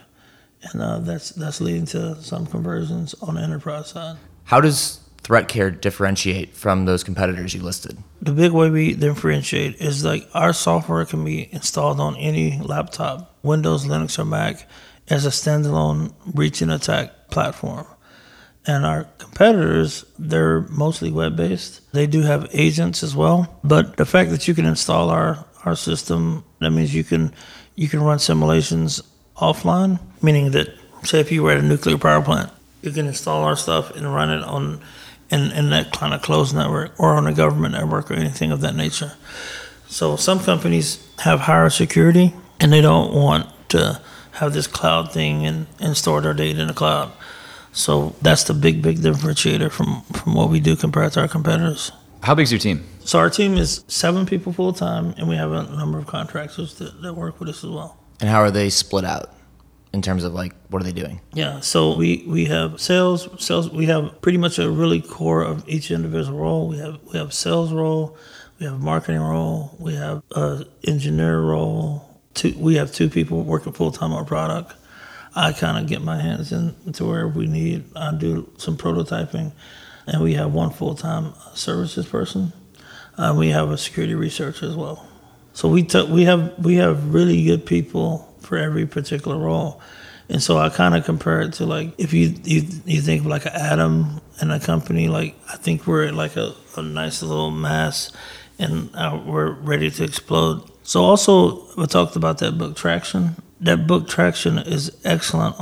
And that's leading to some conversions on the enterprise side. How does ThreatCare differentiate from those competitors you listed? The big way we differentiate is like our software can be installed on any laptop, Windows, Linux, or Mac, as a standalone breach and attack platform. And our competitors, they're mostly web-based. They do have agents as well. But the fact that you can install our system, that means you can run simulations offline, meaning that, say, if you were at a nuclear power plant, you can install our stuff and run it in that kind of closed network or on a government network or anything of that nature. So some companies have higher security and they don't want to have this cloud thing and store their data in the cloud. So that's the big differentiator from what we do compared to our competitors. How big's your team? So our team is 7 people full time, and we have a number of contractors that work with us as well. And how are they split out in terms of like, what are they doing? Yeah, so we have sales. We have pretty much a really core of each individual role. We have sales role, we have marketing role, we have engineer role. We have 2 people working full time on product. I kind of get my hands into where we need. I do some prototyping, and we have 1 full time services person. We have a security researcher as well. So we have really good people for every particular role. And so I kind of compare it to like, if you think of like an atom in a company, like I think we're at like a nice little mass and we're ready to explode. So also we talked about that book Traction. That book Traction is excellent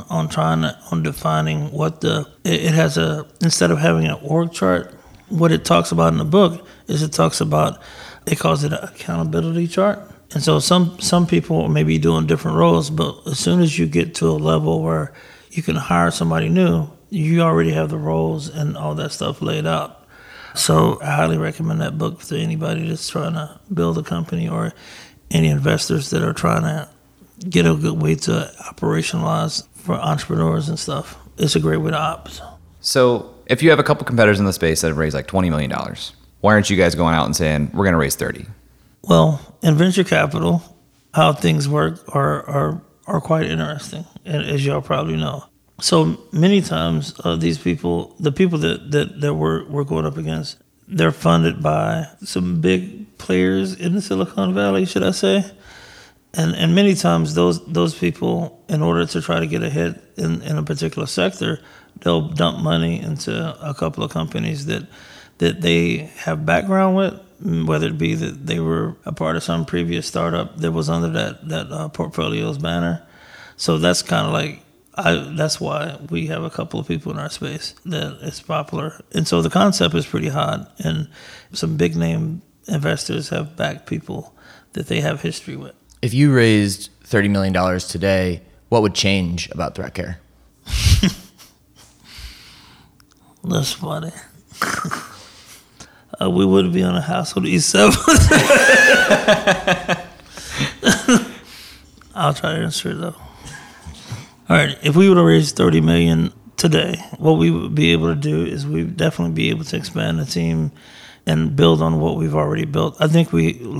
on defining what it has instead of having an org chart, what it talks about in the book is it calls it an accountability chart. And so some people may be doing different roles, but as soon as you get to a level where you can hire somebody new, you already have the roles and all that stuff laid out. So I highly recommend that book to anybody that's trying to build a company or any investors that are trying to get a good way to operationalize for entrepreneurs and stuff. It's a great way to opt. So if you have a couple competitors in the space that have raised like $20 million, why aren't you guys going out and saying, we're going to raise 30? Well, in venture capital, how things work are quite interesting, as y'all probably know. So many times, these people, the people that we're going up against, they're funded by some big players in the Silicon Valley, should I say? And many times those people, in order to try to get ahead in a particular sector, they'll dump money into a couple of companies that they have background with, whether it be that they were a part of some previous startup that was under that portfolio's banner. So that's kind of like, that's why we have a couple of people in our space that is popular. And so the concept is pretty hot, and some big name investors have backed people that they have history with. If you raised $30 million today, what would change about ThreatCare? That's funny. We wouldn't be on a house on the East 7th. I'll try to answer it though. All right, if we were to raise $30 million today, what we would be able to do is we'd definitely be able to expand the team and build on what we've already built. I think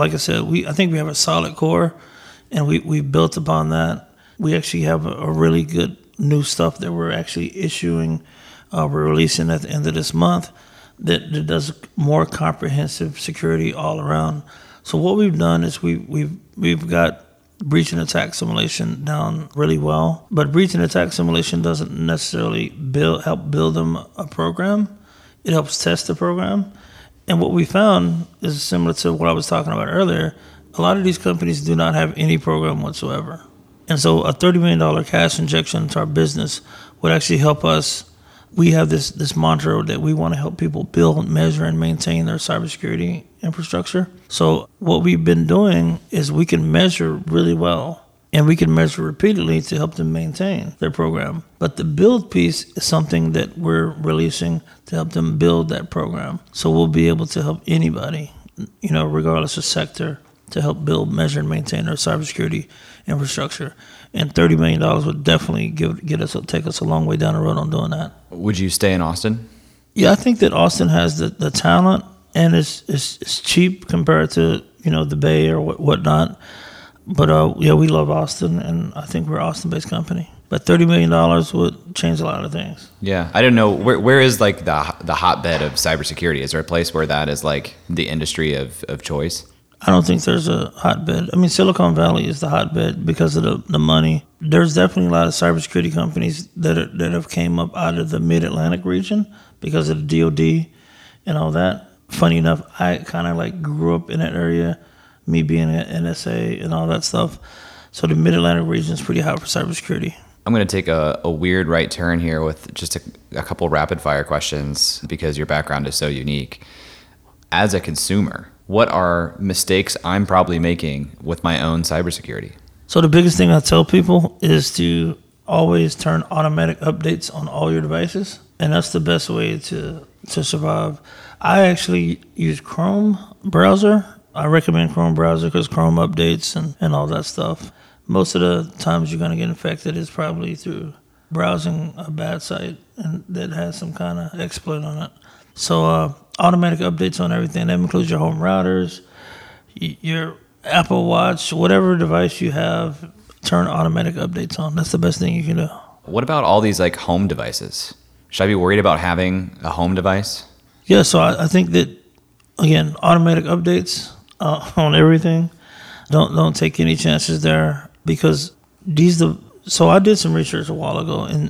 I think we have a solid core, and we built upon that. We actually have a really good new stuff that we're actually issuing. We're releasing at the end of this month that does more comprehensive security all around. So what we've done is we've got breach and attack simulation down really well, but breach and attack simulation doesn't necessarily help build them a program. It helps test the program. And what we found is similar to what I was talking about earlier. A lot of these companies do not have any program whatsoever. And so a $30 million cash injection into our business would actually help us. We have this mantra that we want to help people build, measure, and maintain their cybersecurity infrastructure. So what we've been doing is we can measure really well, and we can measure repeatedly to help them maintain their program. But the build piece is something that we're releasing to help them build that program. So we'll be able to help anybody, regardless of sector, to help build, measure, and maintain their cybersecurity infrastructure. And $30 million would definitely take us a long way down the road on doing that. Would you stay in Austin? Yeah, I think that Austin has the talent, and it's cheap compared to the Bay or whatnot. But we love Austin, and I think we're an Austin-based company. But $30 million would change a lot of things. Yeah, I don't know where is like the hotbed of cybersecurity. Is there a place where that is like the industry of choice? I don't think there's a hotbed. I mean, Silicon Valley is the hotbed because of the money. There's definitely a lot of cybersecurity companies that have came up out of the Mid-Atlantic region because of the DoD and all that. Funny enough, I kind of like grew up in that area, me being at NSA and all that stuff. So the Mid-Atlantic region is pretty hot for cybersecurity. I'm going to take a weird right turn here with just a couple rapid fire questions because your background is so unique. As a consumer, what are mistakes I'm probably making with my own cybersecurity? So the biggest thing I tell people is to always turn automatic updates on all your devices. And that's the best way to survive. I actually use Chrome browser. I recommend Chrome browser because Chrome updates and all that stuff. Most of the times you're going to get infected is probably through browsing a bad site and that has some kind of exploit on it. So automatic updates on everything. That includes your home routers, your Apple Watch, whatever device you have, turn automatic updates on. That's the best thing you can do. What about all these like home devices? Should I be worried about having a home device? Yeah, so I think that, again, automatic updates on everything. Don't take any chances there because so I did some research a while ago, and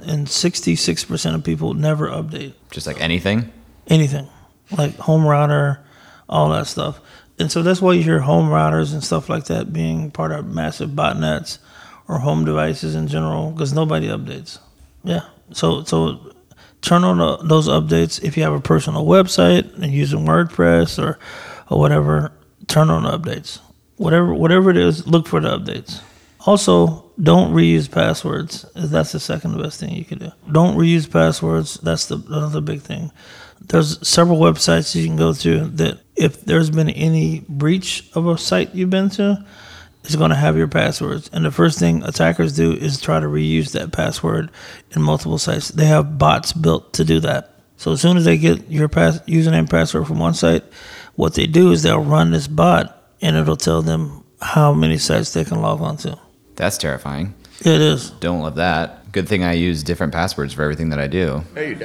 66% of people never update. Just like anything? Anything, like home router, all that stuff. And so that's why you hear home routers and stuff like that being part of massive botnets or home devices in general, because nobody updates. Yeah, so turn on those updates. If you have a personal website and using WordPress or whatever, turn on the updates. Whatever it is, look for the updates. Also, don't reuse passwords. That's the second best thing you can do. Don't reuse passwords. That's another big thing. There's several websites you can go to that if there's been any breach of a site you've been to, it's going to have your passwords. And the first thing attackers do is try to reuse that password in multiple sites. They have bots built to do that. So as soon as they get your username and password from one site, what they do is they'll run this bot and it'll tell them how many sites they can log on to. That's terrifying. It is. Don't love that. Good thing I use different passwords for everything that I do. No, you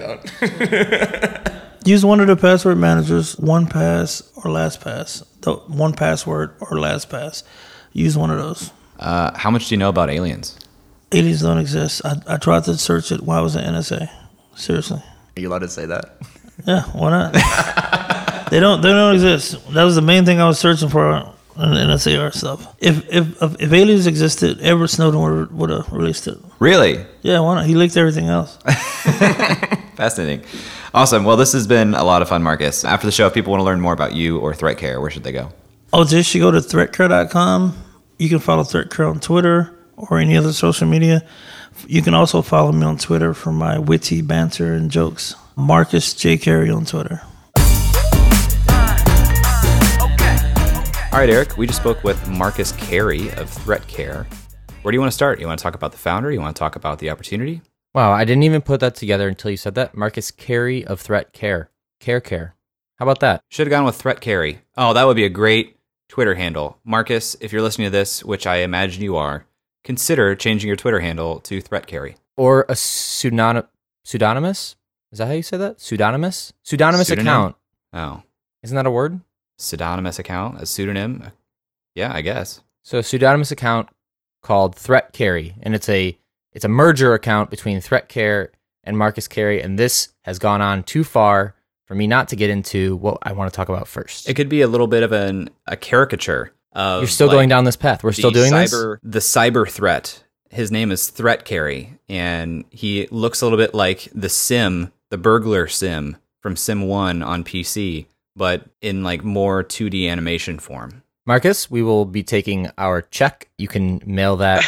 don't. Use one of the password managers, OnePass or LastPass. 1Password or LastPass. Use one of those. How much do you know about aliens? Aliens don't exist. I tried to search it while I was at NSA. Seriously. Are you allowed to say that? Yeah, why not? They don't exist. That was the main thing I was searching for in NSA stuff. If aliens existed, Edward Snowden would have released it. Really? Yeah, why not? He leaked everything else. Fascinating. Awesome. Well, this has been a lot of fun, Marcus. After the show, if people want to learn more about you or ThreatCare, where should they go? Oh, just you go to threatcare.com. You can follow ThreatCare on Twitter or any other social media. You can also follow me on Twitter for my witty banter and jokes. Marcus J. Carey on Twitter. All right, Eric, we just spoke with Marcus Carey of ThreatCare. Where do you want to start? You want to talk about the founder? You want to talk about the opportunity? Wow, I didn't even put that together until you said that. Marcus Carey of ThreatCare. Care. How about that? Should have gone with ThreatCare. Oh, that would be a great Twitter handle. Marcus, if you're listening to this, which I imagine you are, consider changing your Twitter handle to ThreatCare. Or a pseudonymous? Is that how you say that? Pseudonymous? Pseudonymous Pseudonym? account. Oh. Isn't that a word? Pseudonymous account? A pseudonym? Yeah, I guess. So a pseudonymous account called ThreatCare, and it's a merger account between ThreatCare and Marcus Carey, and this has gone on too far for me not to get into what I want to talk about first. It could be a little bit of a caricature of... You're still going down this path. We're still doing this? The cyber threat. His name is ThreatCare, and he looks a little bit like the Sim, the burglar Sim from Sim 1 on PC, but in like more 2D animation form. Marcus, we will be taking our check. You can mail that.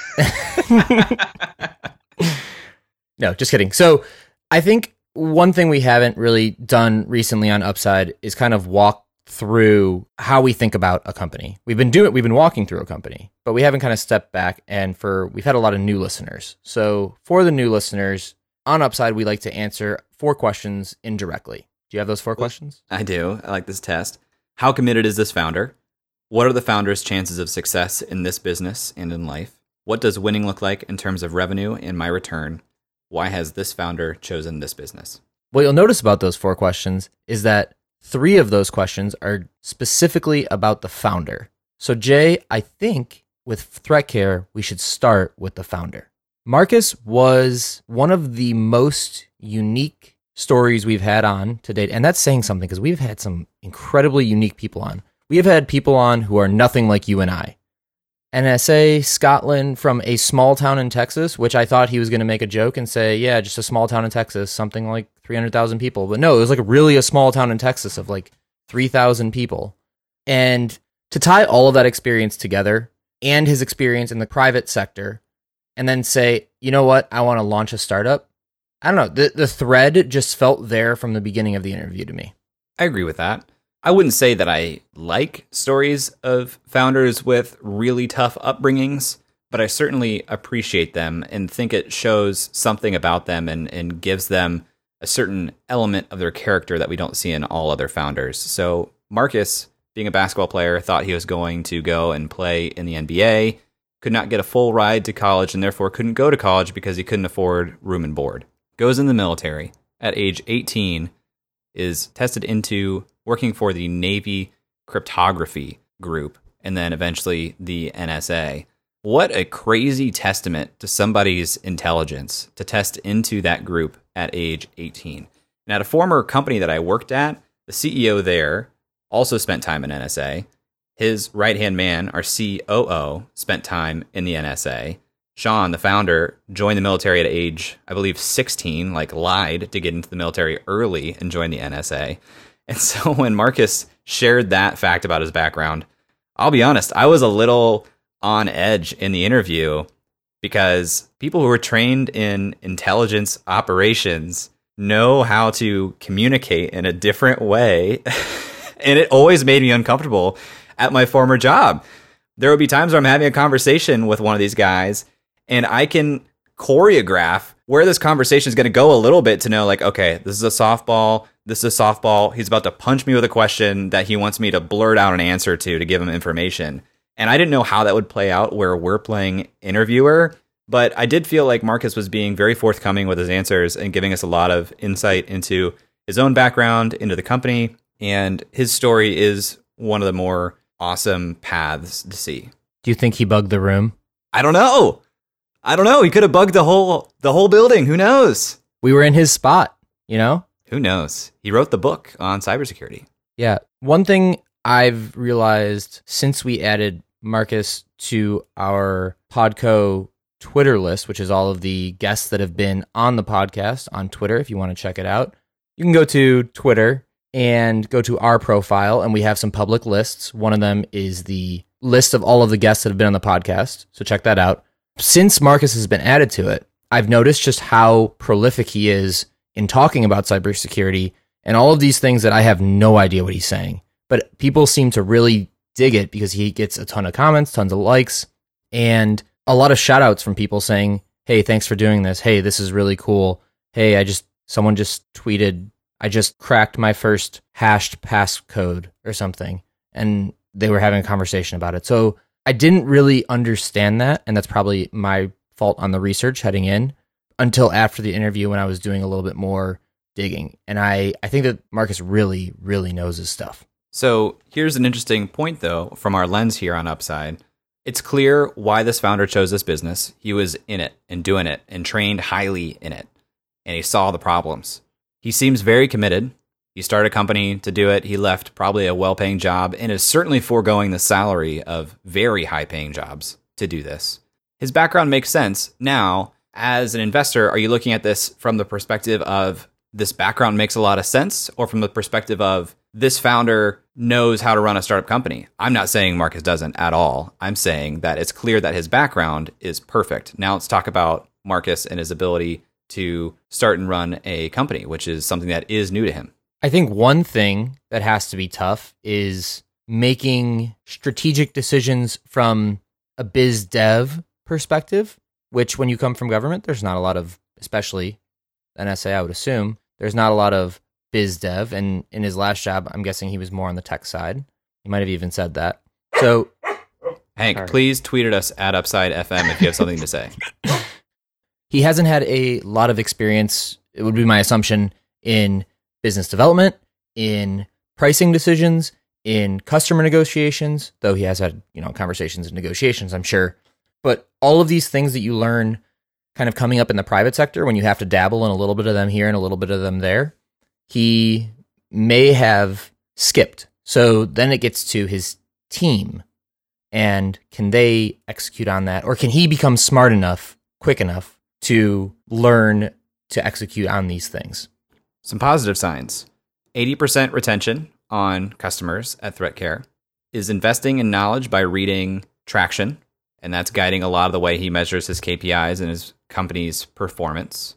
No, just kidding. So I think one thing we haven't really done recently on Upside is kind of walk through how we think about a company. We've been walking through a company, but we haven't kind of stepped back, and we've had a lot of new listeners. So for the new listeners, on Upside, we like to answer 4 questions indirectly. Do you have those 4 questions? I do. I like this test. How committed is this founder? What are the founder's chances of success in this business and in life? What does winning look like in terms of revenue and my return? Why has this founder chosen this business? What you'll notice about those 4 questions is that 3 of those questions are specifically about the founder. So Jay, I think with ThreatCare, we should start with the founder. Marcus was one of the most unique stories we've had on to date. And that's saying something because we've had some incredibly unique people on. We have had people on who are nothing like you and I. NSA, Scotland, from a small town in Texas, which I thought he was going to make a joke and say, yeah, just a small town in Texas, something like 300,000 people. But no, it was like really a small town in Texas of like 3,000 people. And to tie all of that experience together and his experience in the private sector and then say, you know what, I want to launch a startup. I don't know. The thread just felt there from the beginning of the interview to me. I agree with that. I wouldn't say that I like stories of founders with really tough upbringings, but I certainly appreciate them and think it shows something about them and gives them a certain element of their character that we don't see in all other founders. So Marcus, being a basketball player, thought he was going to go and play in the NBA, could not get a full ride to college and therefore couldn't go to college because he couldn't afford room and board. Goes in the military at age 18, is tested into working for the Navy cryptography group, and then eventually the NSA. What a crazy testament to somebody's intelligence to test into that group at age 18. And at a former company that I worked at, the CEO there also spent time in NSA. His right-hand man, our COO, spent time in the NSA. Sean, the founder, joined the military at age, I believe, 16, lied to get into the military early and join the NSA. And so when Marcus shared that fact about his background, I'll be honest, I was a little on edge in the interview because people who are trained in intelligence operations know how to communicate in a different way. And it always made me uncomfortable at my former job. There would be times where I'm having a conversation with one of these guys and I can choreograph where this conversation is going to go a little bit to know, okay, this is a softball. This is a softball. He's about to punch me with a question that he wants me to blurt out an answer to give him information. And I didn't know how that would play out where we're playing interviewer, but I did feel like Marcus was being very forthcoming with his answers and giving us a lot of insight into his own background, into the company, and his story is one of the more awesome paths to see. Do you think he bugged the room? I don't know. He could have bugged the whole building. Who knows? We were in his spot, you know? Who knows? He wrote the book on cybersecurity. Yeah. One thing I've realized since we added Marcus to our Podco Twitter list, which is all of the guests that have been on the podcast on Twitter, if you want to check it out, you can go to Twitter and go to our profile, and we have some public lists. One of them is the list of all of the guests that have been on the podcast, so check that out. Since Marcus has been added to it, I've noticed just how prolific he is in talking about cybersecurity and all of these things that I have no idea what he's saying. But people seem to really dig it because he gets a ton of comments, tons of likes, and a lot of shout outs from people saying, hey, thanks for doing this. Hey, this is really cool. Hey, someone just tweeted, I just cracked my first hashed passcode or something. And they were having a conversation about it. So I didn't really understand that. And that's probably my fault on the research heading in until after the interview when I was doing a little bit more digging. And I think that Marcus really, really knows his stuff. So here's an interesting point, though, from our lens here on Upside. It's clear why this founder chose this business. He was in it and doing it and trained highly in it. And he saw the problems. He seems very committed. He started a company to do it. He left probably a well-paying job and is certainly foregoing the salary of very high-paying jobs to do this. His background makes sense. Now, as an investor, are you looking at this from the perspective of this background makes a lot of sense, or from the perspective of this founder knows how to run a startup company? I'm not saying Marcus doesn't at all. I'm saying that it's clear that his background is perfect. Now let's talk about Marcus and his ability to start and run a company, which is something that is new to him. I think one thing that has to be tough is making strategic decisions from a biz dev perspective, which when you come from government, there's not a lot of, especially NSA, I would assume, there's not a lot of biz dev. And in his last job, I'm guessing he was more on the tech side. He might have even said that. So, Hank, please tweet at us at Upside FM if you have something to say. He hasn't had a lot of experience, it would be my assumption, in business development, in pricing decisions, in customer negotiations, though he has had, conversations and negotiations, I'm sure. But all of these things that you learn kind of coming up in the private sector when you have to dabble in a little bit of them here and a little bit of them there, he may have skipped. So then it gets to his team. And can they execute on that? Or can he become smart enough, quick enough to learn to execute on these things? Some positive signs. 80% retention on customers at ThreatCare, is investing in knowledge by reading Traction, and that's guiding a lot of the way he measures his KPIs and his company's performance.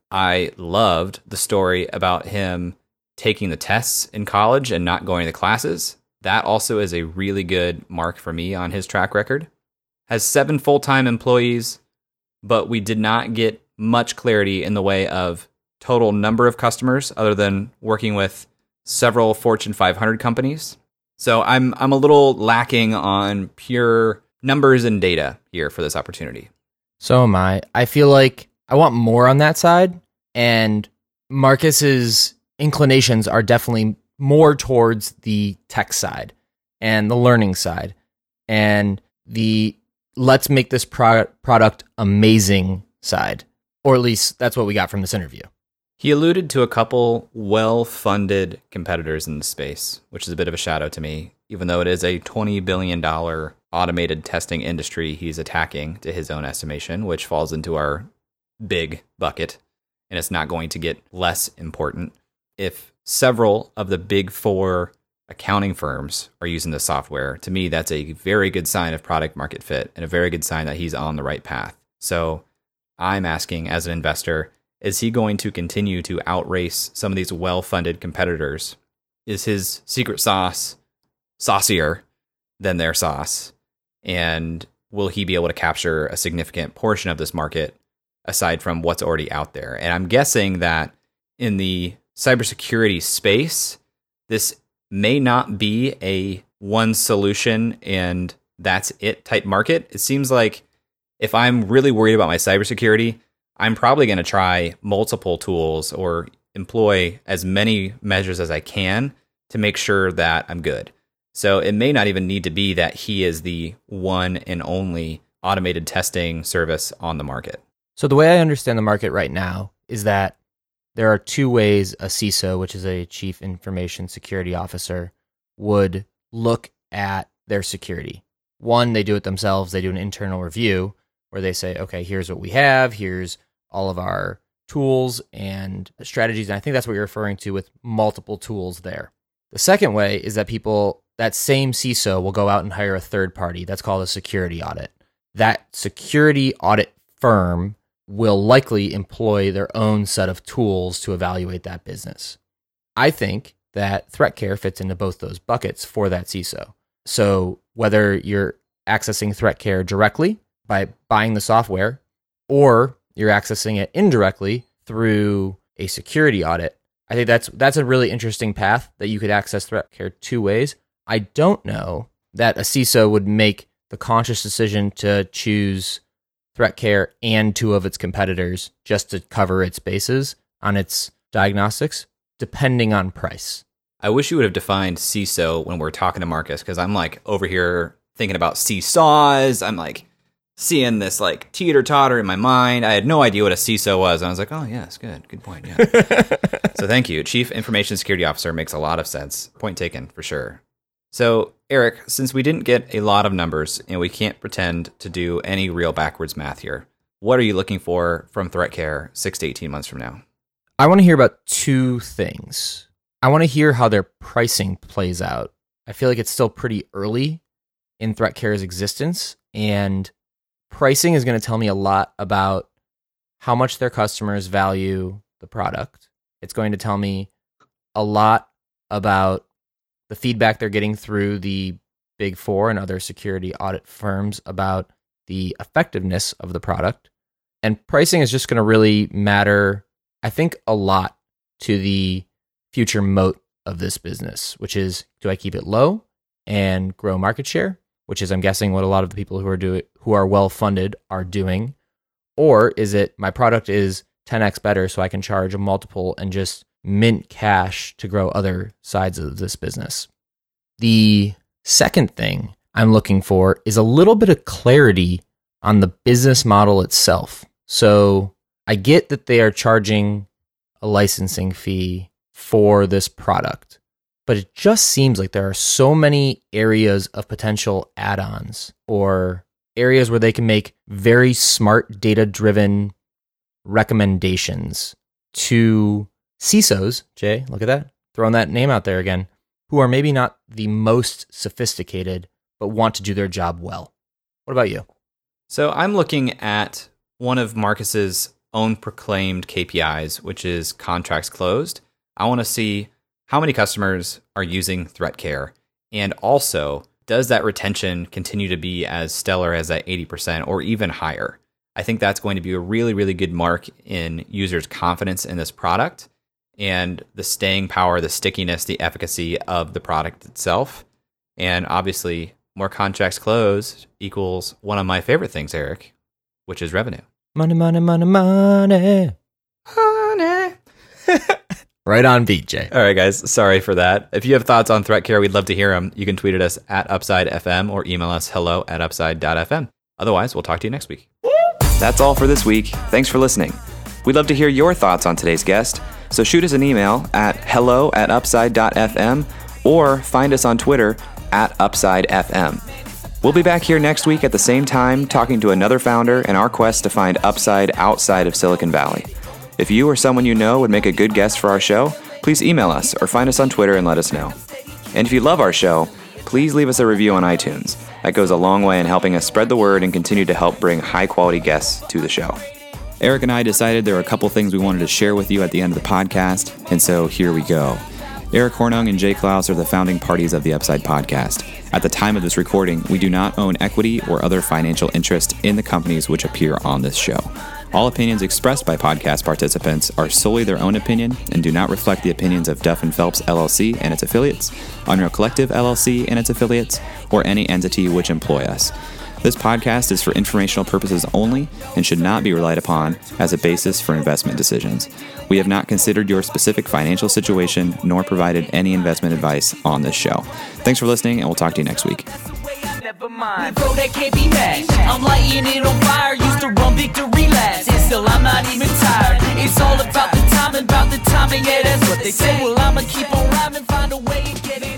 I loved the story about him taking the tests in college and not going to classes. That also is a really good mark for me on his track record. Has 7 full-time employees, but we did not get much clarity in the way of total number of customers other than working with several Fortune 500 companies. So I'm a little lacking on pure numbers and data here for this opportunity. So am I. I feel like I want more on that side, and Marcus's inclinations are definitely more towards the tech side and the learning side and the let's make this product amazing side, or at least that's what we got from this interview. He alluded to a couple well-funded competitors in the space, which is a bit of a shadow to me, even though it is a $20 billion automated testing industry he's attacking to his own estimation, which falls into our big bucket, and it's not going to get less important. If several of the big 4 accounting firms are using the software, to me, that's a very good sign of product market fit and a very good sign that he's on the right path. So I'm asking, as an investor, is he going to continue to outrace some of these well-funded competitors? Is his secret sauce saucier than their sauce? And will he be able to capture a significant portion of this market aside from what's already out there? And I'm guessing that in the cybersecurity space, this may not be a one solution and that's it type market. It seems like if I'm really worried about my cybersecurity, I'm probably going to try multiple tools or employ as many measures as I can to make sure that I'm good. So it may not even need to be that he is the one and only automated testing service on the market. So the way I understand the market right now is that there are 2 ways a CISO, which is a Chief Information Security Officer, would look at their security. One, they do it themselves. They do an internal review where they say, okay, here's what we have. Here's all of our tools and strategies. And I think that's what you're referring to with multiple tools there. The second way is that that same CISO will go out and hire a third party. That's called a security audit. That security audit firm will likely employ their own set of tools to evaluate that business. I think that ThreatCare fits into both those buckets for that CISO. So whether you're accessing ThreatCare directly by buying the software, or you're accessing it indirectly through a security audit, I think that's a really interesting path that you could access ThreatCare 2 ways. I don't know that a CISO would make the conscious decision to choose ThreatCare and 2 of its competitors just to cover its bases on its diagnostics, depending on price. I wish you would have defined CISO when we're talking to Marcus, because I'm like over here thinking about CISAs. I'm like seeing this like teeter-totter in my mind. I had no idea what a CISO was. And I was like, oh, yes, good point. Yeah. So thank you. Chief Information Security Officer makes a lot of sense. Point taken, for sure. So, Eric, since we didn't get a lot of numbers and we can't pretend to do any real backwards math here, what are you looking for from ThreatCare 6 to 18 months from now? I want to hear about 2 things. I want to hear how their pricing plays out. I feel like it's still pretty early in ThreatCare's existence, and pricing is going to tell me a lot about how much their customers value the product. It's going to tell me a lot about the feedback they're getting through the Big 4 and other security audit firms about the effectiveness of the product. And pricing is just going to really matter, I think, a lot to the future moat of this business, which is, do I keep it low and grow market share, which is, I'm guessing, what a lot of the people who are well-funded are doing, or is it my product is 10x better so I can charge a multiple and just mint cash to grow other sides of this business? The second thing I'm looking for is a little bit of clarity on the business model itself. So I get that they are charging a licensing fee for this product, but it just seems like there are so many areas of potential add-ons or areas where they can make very smart data-driven recommendations to CISOs, Jay, look at that, throwing that name out there again, who are maybe not the most sophisticated, but want to do their job well. What about you? So I'm looking at one of Marcus's own proclaimed KPIs, which is contracts closed. I want to see how many customers are using ThreatCare, and also, does that retention continue to be as stellar as that 80% or even higher? I think that's going to be a really, really good mark in users' confidence in this product and the staying power, the stickiness, the efficacy of the product itself. And obviously, more contracts closed equals one of my favorite things, Eric, which is revenue. Money, money, money, money. Money. Right on beat, Jay. All right, guys. Sorry for that. If you have thoughts on ThreatCare, we'd love to hear them. You can tweet at us at UpsideFM or email us hello@upside.fm. Otherwise, we'll talk to you next week. That's all for this week. Thanks for listening. We'd love to hear your thoughts on today's guest, so shoot us an email at hello@upside.fm or find us on Twitter @UpsideFM. We'll be back here next week at the same time talking to another founder in our quest to find upside outside of Silicon Valley. If you or someone you know would make a good guest for our show, please email us or find us on Twitter and let us know. And if you love our show, please leave us a review on iTunes. That goes a long way in helping us spread the word and continue to help bring high-quality guests to the show. Eric and I decided there were a couple things we wanted to share with you at the end of the podcast, and so here we go. Eric Hornung and Jay Klaus are the founding parties of the Upside Podcast. At the time of this recording, we do not own equity or other financial interest in the companies which appear on this show. All opinions expressed by podcast participants are solely their own opinion and do not reflect the opinions of Duff & Phelps LLC and its affiliates, Unreal Collective LLC and its affiliates, or any entity which employ us. This podcast is for informational purposes only and should not be relied upon as a basis for investment decisions. We have not considered your specific financial situation nor provided any investment advice on this show. Thanks for listening, and we'll talk to you next week. Never mind, bro, that can't be matched. I'm lighting it on fire, used to run victory laps, and still I'm not even tired. It's all about the timing, yeah, that's what they say. Well, I'ma keep on rhyming, find a way and get it.